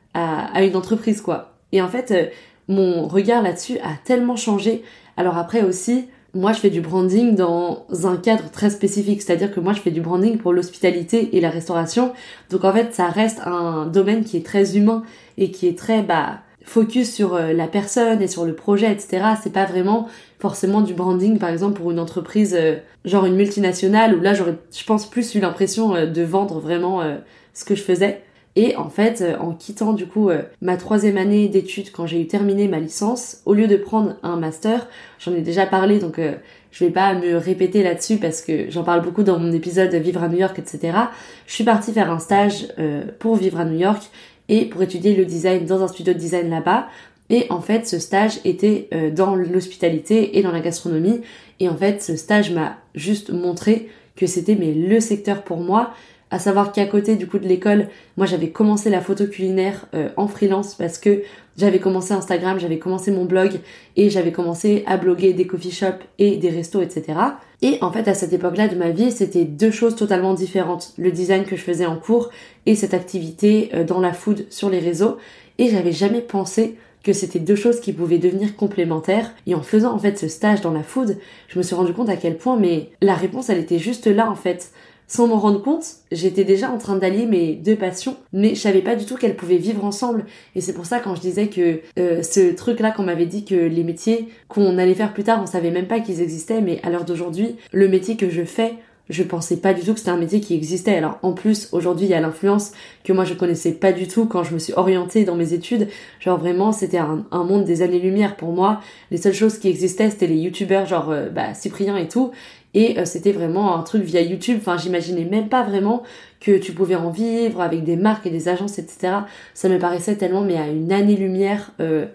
à une entreprise quoi. Et en fait, mon regard là-dessus a tellement changé. Alors après aussi, moi je fais du branding dans un cadre très spécifique, c'est-à-dire que moi je fais du branding pour l'hospitalité et la restauration, donc en fait ça reste un domaine qui est très humain et qui est très focus sur la personne et sur le projet, etc. C'est pas vraiment forcément du branding par exemple pour une entreprise genre une multinationale, où là j'aurais je pense plus eu l'impression de vendre vraiment ce que je faisais. Et en fait, en quittant du coup ma 3e année d'études, quand j'ai eu terminé ma licence, au lieu de prendre un master, j'en ai déjà parlé, donc je vais pas me répéter là-dessus parce que j'en parle beaucoup dans mon épisode Vivre à New York, etc. Je suis partie faire un stage pour vivre à New York et pour étudier le design dans un studio de design là-bas. Et en fait, ce stage était dans l'hospitalité et dans la gastronomie. Et en fait, ce stage m'a juste montré que c'était le secteur pour moi. À savoir qu'à côté du coup de l'école, moi j'avais commencé la photo culinaire en freelance, parce que j'avais commencé Instagram, j'avais commencé mon blog et j'avais commencé à bloguer des coffee shops et des restos, etc. Et en fait à cette époque-là de ma vie, c'était deux choses totalement différentes. Le design que je faisais en cours et cette activité dans la food sur les réseaux. Et j'avais jamais pensé que c'était deux choses qui pouvaient devenir complémentaires. Et en faisant en fait ce stage dans la food, je me suis rendu compte à quel point la réponse elle était juste là en fait. Sans m'en rendre compte, j'étais déjà en train d'allier mes deux passions, mais je savais pas du tout qu'elles pouvaient vivre ensemble. Et c'est pour ça quand je disais que ce truc-là qu'on m'avait dit que les métiers qu'on allait faire plus tard, on savait même pas qu'ils existaient, mais à l'heure d'aujourd'hui, le métier que je fais, je pensais pas du tout que c'était un métier qui existait. Alors en plus, aujourd'hui, il y a l'influence que moi je connaissais pas du tout quand je me suis orientée dans mes études. Genre vraiment, c'était un monde des années-lumière pour moi. Les seules choses qui existaient, c'était les youtubeurs genre Cyprien et tout. Et c'était vraiment un truc via YouTube. Enfin, j'imaginais même pas vraiment que tu pouvais en vivre avec des marques et des agences, etc. Ça me paraissait tellement, mais à une année-lumière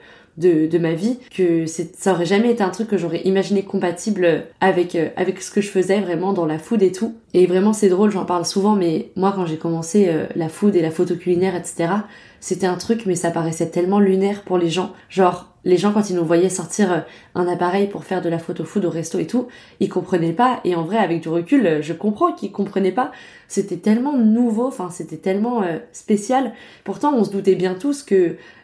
de ma vie, que ça aurait jamais été un truc que j'aurais imaginé compatible avec ce que je faisais vraiment dans la food et tout. Et vraiment, c'est drôle, j'en parle souvent, mais moi, quand j'ai commencé la food et la photo culinaire, etc., c'était un truc, mais ça paraissait tellement lunaire pour les gens. Genre, les gens, quand ils nous voyaient sortir un appareil pour faire de la photo food au resto et tout, ils comprenaient pas. Et en vrai, avec du recul, je comprends qu'ils comprenaient pas. C'était tellement nouveau, enfin, c'était tellement spécial. Pourtant, on se doutait bien tous que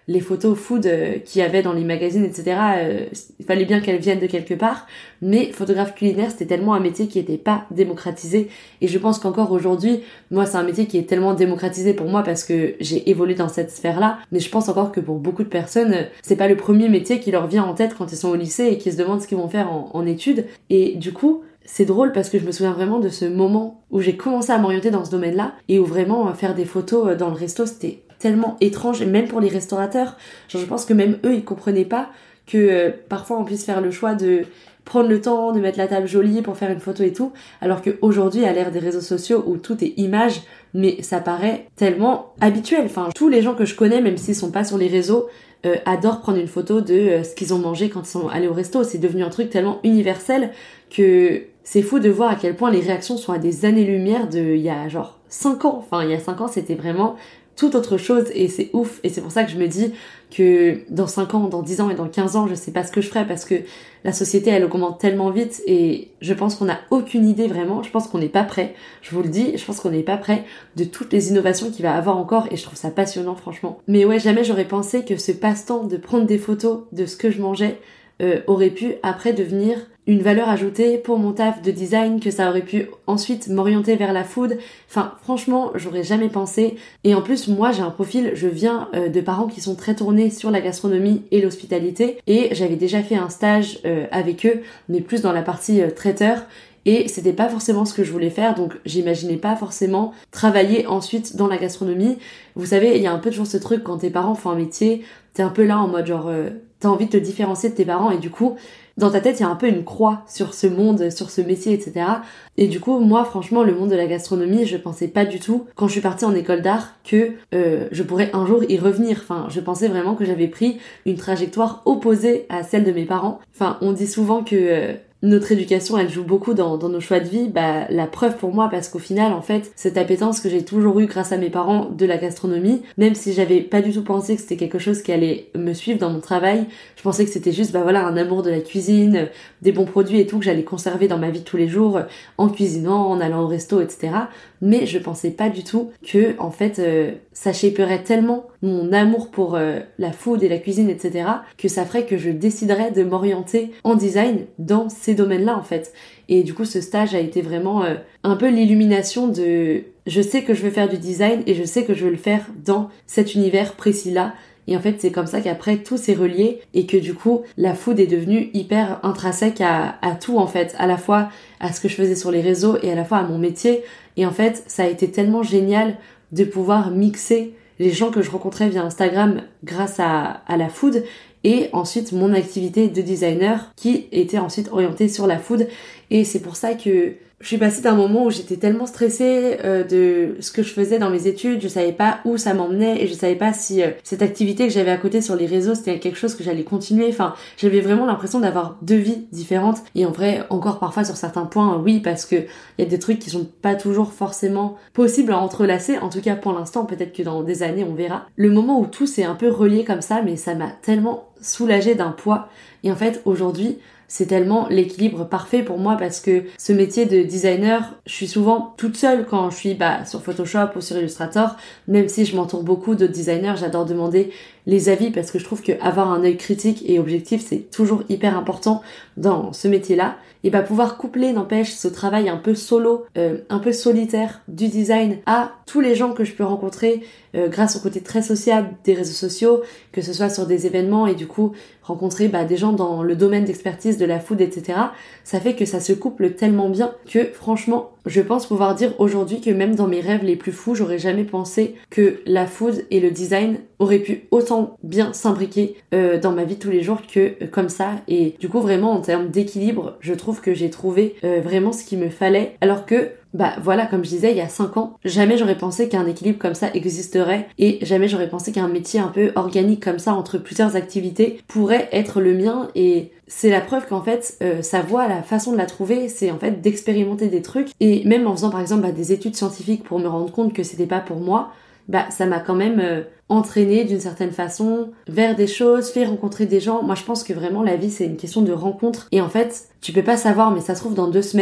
les photos food qu'il y avait dans les magazines, etc. Il fallait bien qu'elles viennent de quelque part, mais photographe culinaire, c'était tellement un métier qui était pas démocratisé, et je pense qu'encore aujourd'hui, moi c'est un métier qui est tellement démocratisé pour moi parce que j'ai évolué dans cette sphère-là, mais je pense encore que pour beaucoup de personnes, c'est pas le premier métier qui leur vient en tête quand ils sont au lycée et qui se demandent ce qu'ils vont faire en études, et du coup, c'est drôle parce que je me souviens vraiment de ce moment où j'ai commencé à m'orienter dans ce domaine-là et où vraiment faire des photos dans le resto, c'était tellement étrange, et même pour les restaurateurs, genre je pense que même eux, ils comprenaient pas que parfois on puisse faire le choix de prendre le temps de mettre la table jolie pour faire une photo et tout, alors qu'aujourd'hui, à l'ère des réseaux sociaux où tout est image, mais ça paraît tellement habituel. Enfin, tous les gens que je connais, même s'ils sont pas sur les réseaux, adorent prendre une photo de ce qu'ils ont mangé quand ils sont allés au resto. C'est devenu un truc tellement universel que c'est fou de voir à quel point les réactions sont à des années-lumière de il y a genre 5 ans. Enfin, il y a 5 ans, c'était vraiment toute autre chose, et c'est ouf. Et c'est pour ça que je me dis que dans 5 ans, dans 10 ans et dans 15 ans, je sais pas ce que je ferai parce que la société, elle augmente tellement vite et je pense qu'on n'a aucune idée vraiment. Je pense qu'on n'est pas prêt. Je vous le dis, je pense qu'on n'est pas prêt de toutes les innovations qu'il va avoir encore, et je trouve ça passionnant franchement. Mais ouais, jamais j'aurais pensé que ce passe-temps de prendre des photos de ce que je mangeais aurait pu après devenir une valeur ajoutée pour mon taf de design, que ça aurait pu ensuite m'orienter vers la food. Enfin, franchement, j'aurais jamais pensé. Et en plus, moi, j'ai un profil, je viens de parents qui sont très tournés sur la gastronomie et l'hospitalité. Et j'avais déjà fait un stage avec eux, mais plus dans la partie traiteur. Et c'était pas forcément ce que je voulais faire, donc j'imaginais pas forcément travailler ensuite dans la gastronomie. Vous savez, il y a un peu toujours ce truc quand tes parents font un métier, t'es un peu là en mode genre, t'as envie de te différencier de tes parents, et du coup, dans ta tête, il y a un peu une croix sur ce monde, sur ce métier, etc. Et du coup, moi, franchement, le monde de la gastronomie, je pensais pas du tout, quand je suis partie en école d'art, que je pourrais un jour y revenir. Enfin, je pensais vraiment que j'avais pris une trajectoire opposée à celle de mes parents. Enfin, on dit souvent que notre éducation, elle joue beaucoup dans nos choix de vie. Bah, la preuve pour moi, parce qu'au final, en fait, cette appétence que j'ai toujours eue grâce à mes parents de la gastronomie, même si j'avais pas du tout pensé que c'était quelque chose qui allait me suivre dans mon travail, je pensais que c'était juste, bah voilà, un amour de la cuisine, des bons produits et tout, que j'allais conserver dans ma vie de tous les jours, en cuisinant, en allant au resto, etc. Mais je pensais pas du tout que, en fait, ça shaperait tellement mon amour pour la food et la cuisine, etc., que ça ferait que je déciderais de m'orienter en design dans ces domaines-là, en fait. Et du coup, ce stage a été vraiment un peu l'illumination de... Je sais que je veux faire du design et je sais que je veux le faire dans cet univers précis-là. Et en fait, c'est comme ça qu'après, tout s'est relié et que du coup, la food est devenue hyper intrinsèque à tout, en fait. À la fois à ce que je faisais sur les réseaux et à la fois à mon métier. Et en fait, ça a été tellement génial de pouvoir mixer les gens que je rencontrais via Instagram grâce à la food, et ensuite mon activité de designer qui était ensuite orientée sur la food. Et c'est pour ça que je suis passée d'un moment où j'étais tellement stressée de ce que je faisais dans mes études, je savais pas où ça m'emmenait et je savais pas si cette activité que j'avais à côté sur les réseaux c'était quelque chose que j'allais continuer. Enfin, j'avais vraiment l'impression d'avoir 2 vies différentes, et en vrai encore parfois sur certains points oui, parce que il y a des trucs qui sont pas toujours forcément possibles à entrelacer, en tout cas pour l'instant, peut-être que dans des années on verra. Le moment où tout s'est un peu relié comme ça, mais ça m'a tellement soulagée d'un poids, et en fait aujourd'hui c'est tellement l'équilibre parfait pour moi, parce que ce métier de designer, je suis souvent toute seule quand je suis sur Photoshop ou sur Illustrator, même si je m'entoure beaucoup d'autres designers, j'adore demander les avis parce que je trouve qu'avoir un œil critique et objectif, c'est toujours hyper important dans ce métier-là. Et pouvoir coupler, n'empêche, ce travail un peu solo, un peu solitaire du design à tous les gens que je peux rencontrer grâce au côté très sociable des réseaux sociaux, que ce soit sur des événements, et du coup rencontrer des gens dans le domaine d'expertise de la food, etc. Ça fait que ça se couple tellement bien que franchement, je pense pouvoir dire aujourd'hui que même dans mes rêves les plus fous, j'aurais jamais pensé que la food et le design auraient pu autant bien s'imbriquer dans ma vie de tous les jours que comme ça. Et du coup vraiment en termes d'équilibre, je trouve que j'ai trouvé vraiment ce qu'il me fallait, alors que voilà, comme je disais, il y a 5 ans, jamais j'aurais pensé qu'un équilibre comme ça existerait, et jamais j'aurais pensé qu'un métier un peu organique comme ça entre plusieurs activités pourrait être le mien. Et c'est la preuve qu'en fait sa voie, la façon de la trouver, c'est en fait d'expérimenter des trucs. Et même en faisant par exemple des études scientifiques pour me rendre compte que c'était pas pour moi, ça m'a quand même entraîné d'une certaine façon vers des choses, fait rencontrer des gens. Moi je pense que vraiment la vie c'est une question de rencontre, et en fait tu peux pas savoir, mais ça se trouve dans 2 semaines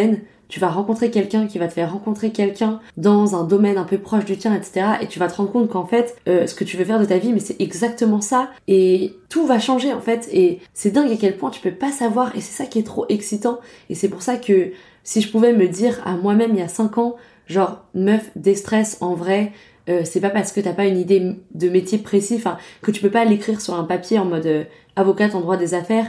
tu vas rencontrer quelqu'un qui va te faire rencontrer quelqu'un dans un domaine un peu proche du tien, etc. Et tu vas te rendre compte qu'en fait, ce que tu veux faire de ta vie, mais c'est exactement ça. Et tout va changer en fait. Et c'est dingue à quel point tu peux pas savoir. Et c'est ça qui est trop excitant. Et c'est pour ça que si je pouvais me dire à moi-même il y a 5 ans, genre meuf, déstress en vrai, c'est pas parce que t'as pas une idée de métier précis, enfin que tu peux pas l'écrire sur un papier en mode avocate en droit des affaires,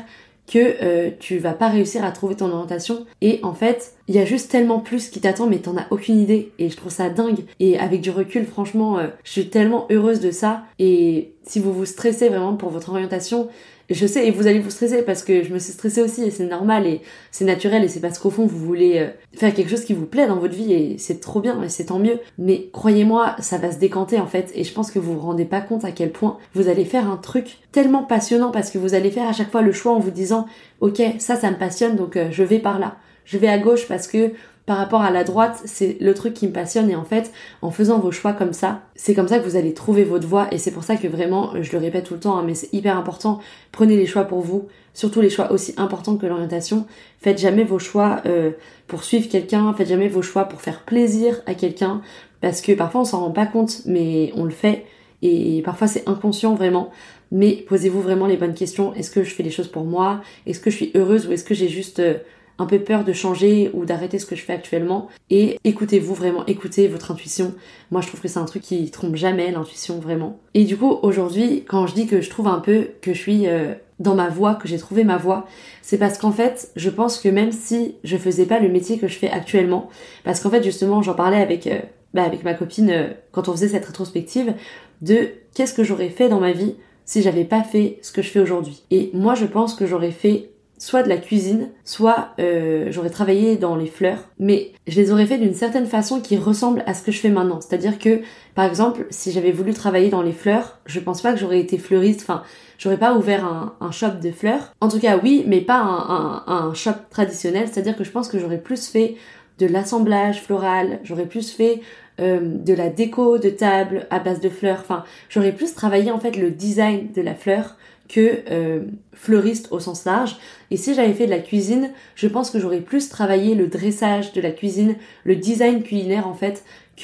que tu vas pas réussir à trouver ton orientation. Et en fait, il y a juste tellement plus qui t'attend, mais t'en as aucune idée. Et je trouve ça dingue. Et avec du recul, franchement, je suis tellement heureuse de ça. Et si vous vous stressez vraiment pour votre orientation, je sais, et vous allez vous stresser parce que je me suis stressée aussi, et c'est normal, et c'est naturel, et c'est parce qu'au fond, vous voulez faire quelque chose qui vous plaît dans votre vie, et c'est trop bien, et c'est tant mieux. Mais croyez-moi, ça va se décanter en fait, et je pense que vous vous rendez pas compte à quel point vous allez faire un truc tellement passionnant, parce que vous allez faire à chaque fois le choix en vous disant « Ok, ça me passionne, donc je vais par là. Je vais à gauche parce que par rapport à la droite, c'est le truc qui me passionne. » Et en fait, en faisant vos choix comme ça, c'est comme ça que vous allez trouver votre voie. Et c'est pour ça que vraiment, je le répète tout le temps, mais c'est hyper important. Prenez les choix pour vous, surtout les choix aussi importants que l'orientation. Faites jamais vos choix pour suivre quelqu'un, faites jamais vos choix pour faire plaisir à quelqu'un, parce que parfois on s'en rend pas compte, mais on le fait. Et parfois c'est inconscient vraiment. Mais posez-vous vraiment les bonnes questions. Est-ce que je fais les choses pour moi? Est-ce que je suis heureuse, ou est-ce que j'ai juste un peu peur de changer ou d'arrêter ce que je fais actuellement? Et écoutez-vous vraiment, écoutez votre intuition. Moi je trouve que c'est un truc qui trompe jamais, l'intuition, vraiment. Et du coup aujourd'hui, quand je dis que je trouve un peu que je suis dans ma voie, que j'ai trouvé ma voie, c'est parce qu'en fait je pense que même si je faisais pas le métier que je fais actuellement, parce qu'en fait justement j'en parlais avec ma copine quand on faisait cette rétrospective de qu'est-ce que j'aurais fait dans ma vie si j'avais pas fait ce que je fais aujourd'hui. Et moi je pense que j'aurais fait soit de la cuisine, soit j'aurais travaillé dans les fleurs, mais je les aurais fait d'une certaine façon qui ressemble à ce que je fais maintenant. C'est-à-dire que, par exemple, si j'avais voulu travailler dans les fleurs, je pense pas que j'aurais été fleuriste, enfin, j'aurais pas ouvert un shop de fleurs. En tout cas, oui, mais pas un shop traditionnel, c'est-à-dire que je pense que j'aurais plus fait de l'assemblage floral, j'aurais plus fait de la déco de table à base de fleurs, enfin, j'aurais plus travaillé en fait le design de la fleur que fleuriste au sens large. Et si j'avais fait de la cuisine, je pense que j'aurais plus travaillé le dressage de la cuisine, le design culinaire en fait,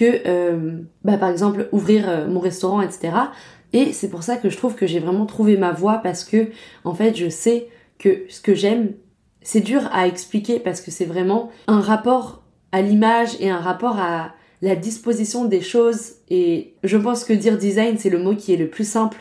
que par exemple ouvrir mon restaurant, etc. Et c'est pour ça que je trouve que j'ai vraiment trouvé ma voie, parce que en fait je sais que ce que j'aime, c'est dur à expliquer parce que c'est vraiment un rapport à l'image et un rapport à la disposition des choses. Et je pense que dire design, c'est le mot qui est le plus simple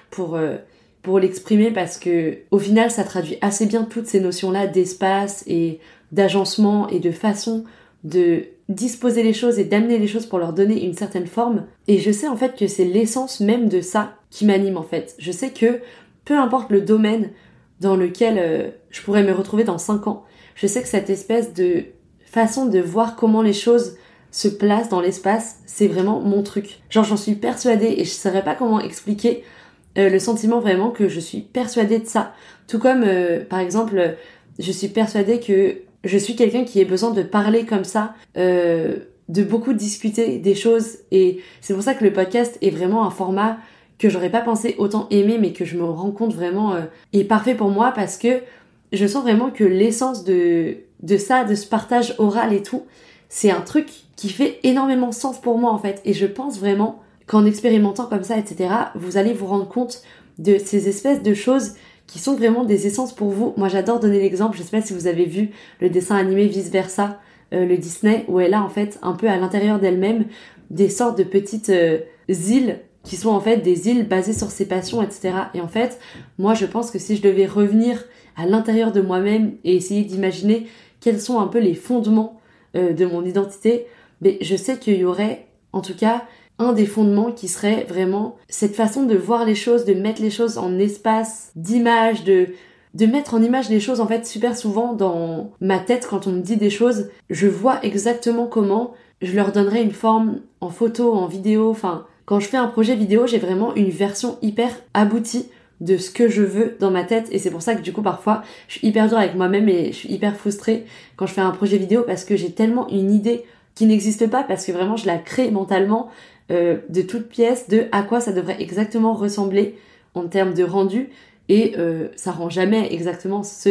pour l'exprimer, parce que au final ça traduit assez bien toutes ces notions-là d'espace et d'agencement et de façon de disposer les choses et d'amener les choses pour leur donner une certaine forme. Et je sais en fait que c'est l'essence même de ça qui m'anime en fait. Je sais que peu importe le domaine dans lequel je pourrais me retrouver dans 5 ans, je sais que cette espèce de façon de voir comment les choses se placent dans l'espace, c'est vraiment mon truc. Genre j'en suis persuadée, et je saurais pas comment expliquer le sentiment vraiment que je suis persuadée de ça. Tout comme, par exemple, je suis persuadée que je suis quelqu'un qui a besoin de parler comme ça, de beaucoup discuter des choses. Et c'est pour ça que le podcast est vraiment un format que j'aurais pas pensé autant aimer, mais que je me rends compte vraiment est parfait pour moi, parce que je sens vraiment que l'essence de ça, de ce partage oral et tout, c'est un truc qui fait énormément sens pour moi en fait. Et je pense vraiment qu'en expérimentant comme ça, etc., vous allez vous rendre compte de ces espèces de choses qui sont vraiment des essences pour vous. Moi j'adore donner l'exemple, je sais pas si vous avez vu le dessin animé Vice Versa, le Disney, où elle a en fait un peu à l'intérieur d'elle-même des sortes de petites îles qui sont en fait des îles basées sur ses passions, etc. Et en fait, moi je pense que si je devais revenir à l'intérieur de moi-même et essayer d'imaginer quels sont un peu les fondements de mon identité, mais je sais qu'il y aurait en tout cas un des fondements qui serait vraiment cette façon de voir les choses, de mettre les choses en espace, d'image, de mettre en image les choses. En fait, super souvent dans ma tête, quand on me dit des choses, je vois exactement comment je leur donnerais une forme en photo, en vidéo. Enfin, quand je fais un projet vidéo, j'ai vraiment une version hyper aboutie de ce que je veux dans ma tête. Et c'est pour ça que du coup parfois je suis hyper dure avec moi-même et je suis hyper frustrée quand je fais un projet vidéo, parce que j'ai tellement une idée qui n'existe pas, parce que vraiment je la crée mentalement de toutes pièces, de à quoi ça devrait exactement ressembler en termes de rendu, et ça rend jamais exactement ce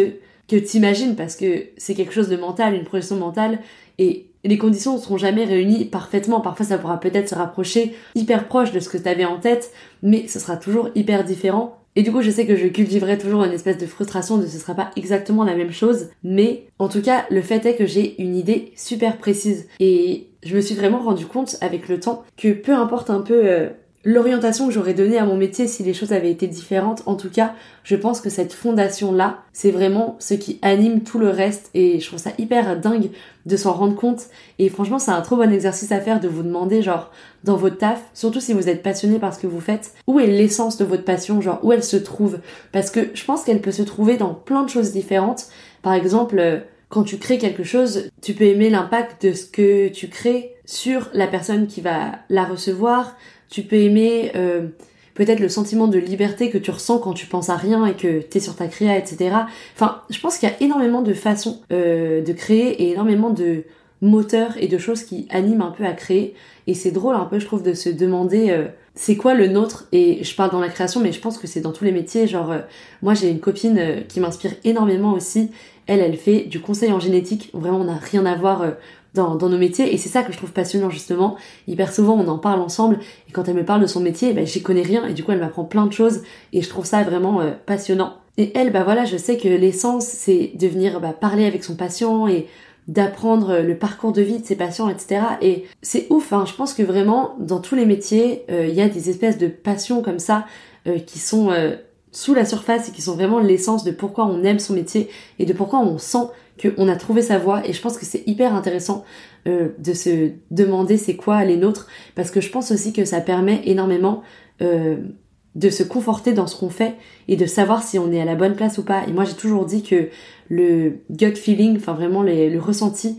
que t'imagines, parce que c'est quelque chose de mental, une projection mentale, et les conditions ne seront jamais réunies parfaitement. Parfois ça pourra peut-être se rapprocher hyper proche de ce que t'avais en tête, mais ce sera toujours hyper différent. Et du coup, je sais que je cultiverai toujours une espèce de frustration de ce sera pas exactement la même chose, mais en tout cas, le fait est que j'ai une idée super précise. Et je me suis vraiment rendu compte avec le temps que peu importe un peu l'orientation que j'aurais donnée à mon métier si les choses avaient été différentes, en tout cas, je pense que cette fondation-là, c'est vraiment ce qui anime tout le reste, et je trouve ça hyper dingue de s'en rendre compte. Et franchement, c'est un trop bon exercice à faire de vous demander, genre, dans votre taf, surtout si vous êtes passionné par ce que vous faites, où est l'essence de votre passion, genre, où elle se trouve? Parce que je pense qu'elle peut se trouver dans plein de choses différentes. Par exemple, quand tu crées quelque chose, tu peux aimer l'impact de ce que tu crées sur la personne qui va la recevoir. Tu peux aimer peut-être le sentiment de liberté que tu ressens quand tu penses à rien et que t'es sur ta créa, etc. Enfin, je pense qu'il y a énormément de façons de créer et énormément de moteurs et de choses qui animent un peu à créer. Et c'est drôle un peu, je trouve, de se demander c'est quoi le nôtre. Et je parle dans la création, mais je pense que c'est dans tous les métiers. Genre, moi j'ai une copine qui m'inspire énormément aussi. Elle fait du conseil en génétique. Vraiment, on n'a rien à voir dans nos métiers, et c'est ça que je trouve passionnant justement. Hyper souvent on en parle ensemble, et quand elle me parle de son métier, j'y connais rien, et du coup elle m'apprend plein de choses, et je trouve ça vraiment passionnant. Et elle, voilà, je sais que l'essence c'est de venir parler avec son patient et d'apprendre le parcours de vie de ses patients, etc. Et c'est ouf, hein. Je pense que vraiment dans tous les métiers il y a des espèces de passions comme ça qui sont sous la surface et qui sont vraiment l'essence de pourquoi on aime son métier et de pourquoi on sent qu'on a trouvé sa voie. Et je pense que c'est hyper intéressant de se demander c'est quoi les nôtres, parce que je pense aussi que ça permet énormément de se conforter dans ce qu'on fait et de savoir si on est à la bonne place ou pas. Et moi j'ai toujours dit que le gut feeling, enfin vraiment le ressenti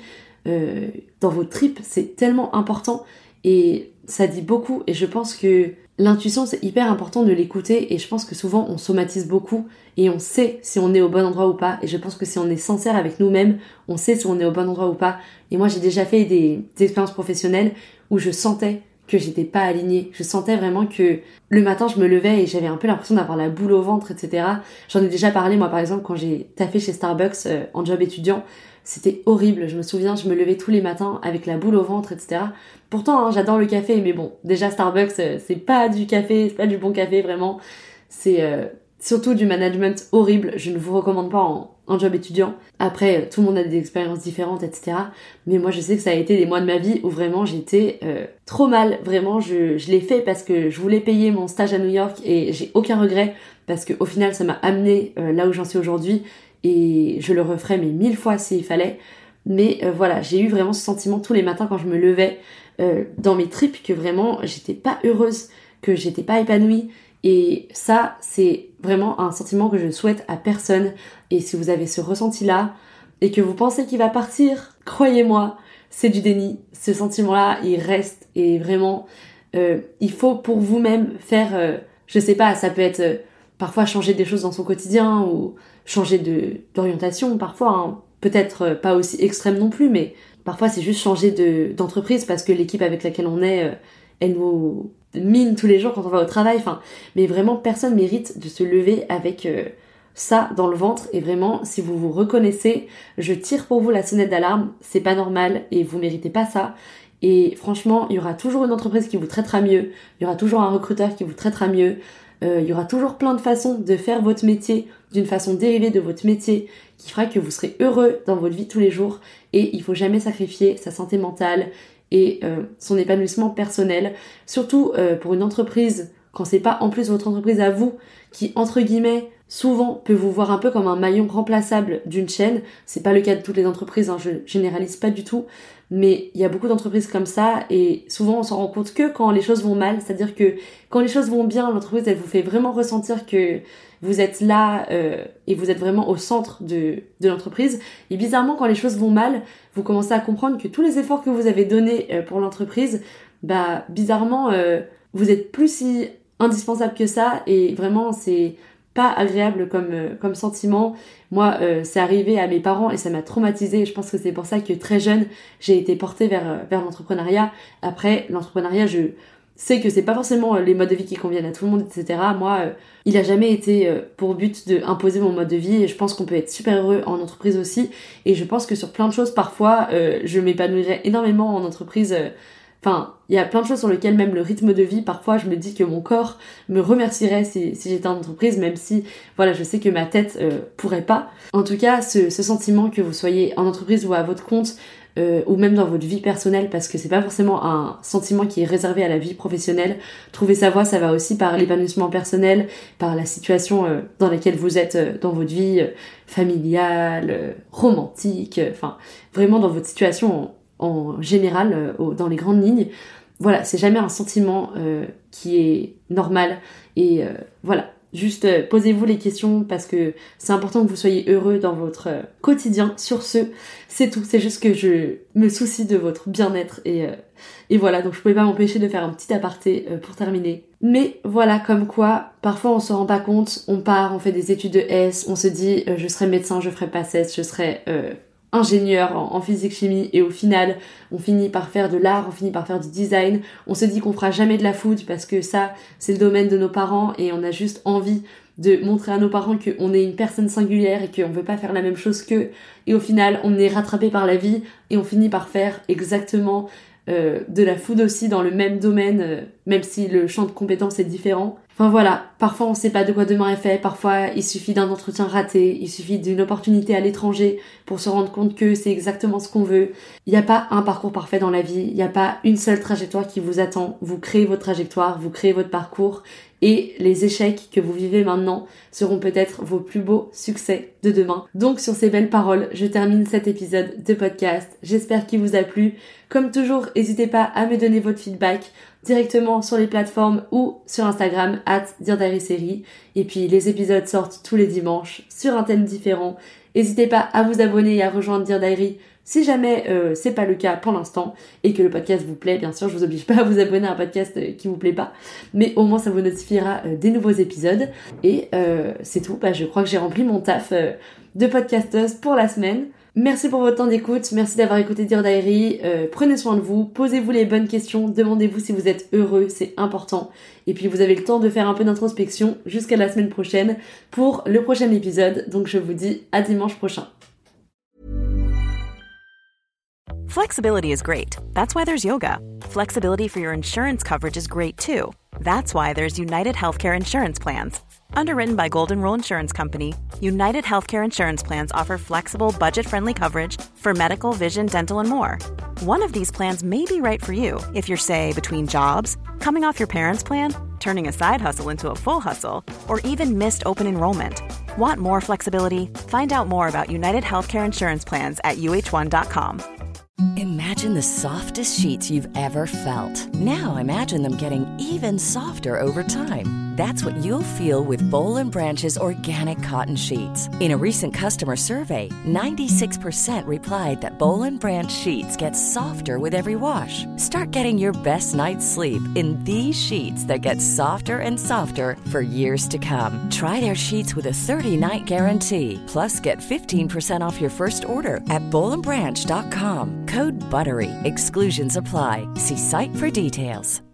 dans vos tripes, c'est tellement important et ça dit beaucoup. Et je pense que l'intuition, c'est hyper important de l'écouter, et je pense que souvent on somatise beaucoup et on sait si on est au bon endroit ou pas, et je pense que si on est sincère avec nous-mêmes, on sait si on est au bon endroit ou pas. Et moi j'ai déjà fait des expériences professionnelles où je sentais que j'étais pas alignée, je sentais vraiment que le matin je me levais et j'avais un peu l'impression d'avoir la boule au ventre, etc. J'en ai déjà parlé moi par exemple quand j'ai taffé chez Starbucks en job étudiant. C'était horrible, je me souviens, je me levais tous les matins avec la boule au ventre, etc. Pourtant, j'adore le café, mais bon, déjà Starbucks, c'est pas du café, c'est pas du bon café, vraiment. C'est surtout du management horrible, je ne vous recommande pas en job étudiant. Après, tout le monde a des expériences différentes, etc. Mais moi, je sais que ça a été des mois de ma vie où vraiment j'étais trop mal. Vraiment, je l'ai fait parce que je voulais payer mon stage à New York et j'ai aucun regret parce qu'au final, ça m'a amené là où j'en suis aujourd'hui. Et je le referais mais 1000 fois s'il fallait. Mais voilà, j'ai eu vraiment ce sentiment tous les matins quand je me levais dans mes tripes que vraiment j'étais pas heureuse, que j'étais pas épanouie. Et ça, c'est vraiment un sentiment que je souhaite à personne. Et si vous avez ce ressenti-là et que vous pensez qu'il va partir, croyez-moi, c'est du déni. Ce sentiment-là, il reste. Et vraiment, il faut pour vous-même faire, je sais pas, ça peut être parfois changer des choses dans son quotidien ou changer d'orientation parfois, hein. Peut-être pas aussi extrême non plus, mais parfois c'est juste changer d'entreprise parce que l'équipe avec laquelle on est, elle nous mine tous les jours quand on va au travail. Enfin, mais vraiment personne mérite de se lever avec ça dans le ventre. Et vraiment, si vous vous reconnaissez, je tire pour vous la sonnette d'alarme. C'est pas normal et vous méritez pas ça. Et franchement, il y aura toujours une entreprise qui vous traitera mieux. Il y aura toujours un recruteur qui vous traitera mieux. Il y aura toujours plein de façons de faire votre métier d'une façon dérivée de votre métier qui fera que vous serez heureux dans votre vie de tous les jours. Et il faut jamais sacrifier sa santé mentale et son épanouissement personnel, surtout pour une entreprise quand c'est pas en plus votre entreprise à vous qui, entre guillemets, souvent peut vous voir un peu comme un maillon remplaçable d'une chaîne. C'est pas le cas de toutes les entreprises, hein, je généralise pas du tout, mais il y a beaucoup d'entreprises comme ça et souvent on s'en rend compte que quand les choses vont mal, c'est-à-dire que quand les choses vont bien, l'entreprise elle vous fait vraiment ressentir que vous êtes là et vous êtes vraiment au centre de l'entreprise. Et bizarrement, quand les choses vont mal, vous commencez à comprendre que tous les efforts que vous avez donnés pour l'entreprise, bizarrement, vous êtes plus si indispensable que ça et vraiment c'est pas agréable comme sentiment. Moi, c'est arrivé à mes parents et ça m'a traumatisée. Je pense que c'est pour ça que très jeune, j'ai été portée vers l'entrepreneuriat. Après, l'entrepreneuriat, sait que c'est pas forcément les modes de vie qui conviennent à tout le monde, etc. Moi, il a jamais été pour but d'imposer mon mode de vie et je pense qu'on peut être super heureux en entreprise aussi. Et je pense que sur plein de choses, parfois, je m'épanouirais énormément en entreprise. Enfin, il y a plein de choses sur lesquelles même le rythme de vie, parfois je me dis que mon corps me remercierait si j'étais en entreprise, même si, voilà, je sais que ma tête pourrait pas. En tout cas, ce sentiment que vous soyez en entreprise ou à votre compte, ou même dans votre vie personnelle, parce que c'est pas forcément un sentiment qui est réservé à la vie professionnelle. Trouver sa voie, ça va aussi par l'épanouissement personnel, par la situation dans laquelle vous êtes dans votre vie familiale, romantique, enfin, vraiment dans votre situation en général, dans les grandes lignes. Voilà, c'est jamais un sentiment qui est normal. Et voilà, juste posez-vous les questions parce que c'est important que vous soyez heureux dans votre quotidien. Sur ce, c'est tout. C'est juste que je me soucie de votre bien-être et voilà. Donc je pouvais pas m'empêcher de faire un petit aparté pour terminer. Mais voilà, comme quoi, parfois on se rend pas compte, on part, on fait des études de S, on se dit je serai médecin, je ferai pas CES, je serai ingénieur en physique-chimie et au final on finit par faire de l'art, on finit par faire du design, on se dit qu'on fera jamais de la food parce que ça c'est le domaine de nos parents et on a juste envie de montrer à nos parents qu'on est une personne singulière et qu'on veut pas faire la même chose qu'eux et au final on est rattrapé par la vie et on finit par faire exactement de la food aussi dans le même domaine, même si le champ de compétences est différent. Enfin voilà, parfois on sait pas de quoi demain est fait, parfois il suffit d'un entretien raté, il suffit d'une opportunité à l'étranger pour se rendre compte que c'est exactement ce qu'on veut. Il n'y a pas un parcours parfait dans la vie, il n'y a pas une seule trajectoire qui vous attend. Vous créez votre trajectoire, vous créez votre parcours et les échecs que vous vivez maintenant seront peut-être vos plus beaux succès de demain. Donc sur ces belles paroles, je termine cet épisode de podcast. J'espère qu'il vous a plu. Comme toujours, n'hésitez pas à me donner votre feedback directement sur les plateformes ou sur Instagram @DearDiarySeries. Et puis les épisodes sortent tous les dimanches sur un thème différent. N'hésitez pas à vous abonner et à rejoindre Dear Diary si jamais c'est pas le cas pour l'instant et que le podcast vous plaît. Bien sûr, je vous oblige pas à vous abonner à un podcast qui vous plaît pas, mais au moins ça vous notifiera des nouveaux épisodes. Et c'est tout, je crois que j'ai rempli mon taf de podcasteuse pour la semaine. Merci pour votre temps d'écoute, merci d'avoir écouté Dear Diary, prenez soin de vous, posez-vous les bonnes questions, demandez-vous si vous êtes heureux, c'est important. Et puis vous avez le temps de faire un peu d'introspection jusqu'à la semaine prochaine pour le prochain épisode. Donc je vous dis à dimanche prochain. Flexibility is great. That's why there's yoga. Flexibility for your insurance coverage is great too. That's why there's United Healthcare Insurance Plans. Underwritten by Golden Rule Insurance Company, United Healthcare Insurance Plans offer flexible, budget-friendly coverage for medical, vision, dental, and more. One of these plans may be right for you if you're, say, between jobs, coming off your parents' plan, turning a side hustle into a full hustle, or even missed open enrollment. Want more flexibility? Find out more about United Healthcare Insurance Plans at uh1.com. Imagine the softest sheets you've ever felt. Now imagine them getting even softer over time. That's what you'll feel with Boll & Branch's organic cotton sheets. In a recent customer survey, 96% replied that Boll & Branch sheets get softer with every wash. Start getting your best night's sleep in these sheets that get softer and softer for years to come. Try their sheets with a 30-night guarantee. Plus, get 15% off your first order at bollandbranch.com. Code BUTTERY. Exclusions apply. See site for details.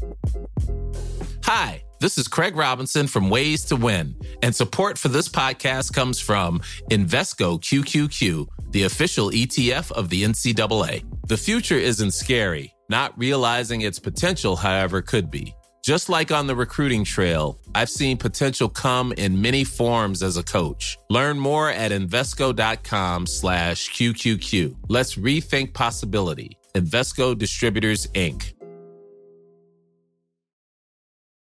Hi, this is Craig Robinson from Ways to Win, and support for this podcast comes from Invesco QQQ, the official ETF of the NCAA. The future isn't scary. Not realizing its potential, however, could be. Just like on the recruiting trail, I've seen potential come in many forms as a coach. Learn more at Invesco.com/QQQ. Let's rethink possibility. Invesco Distributors, Inc.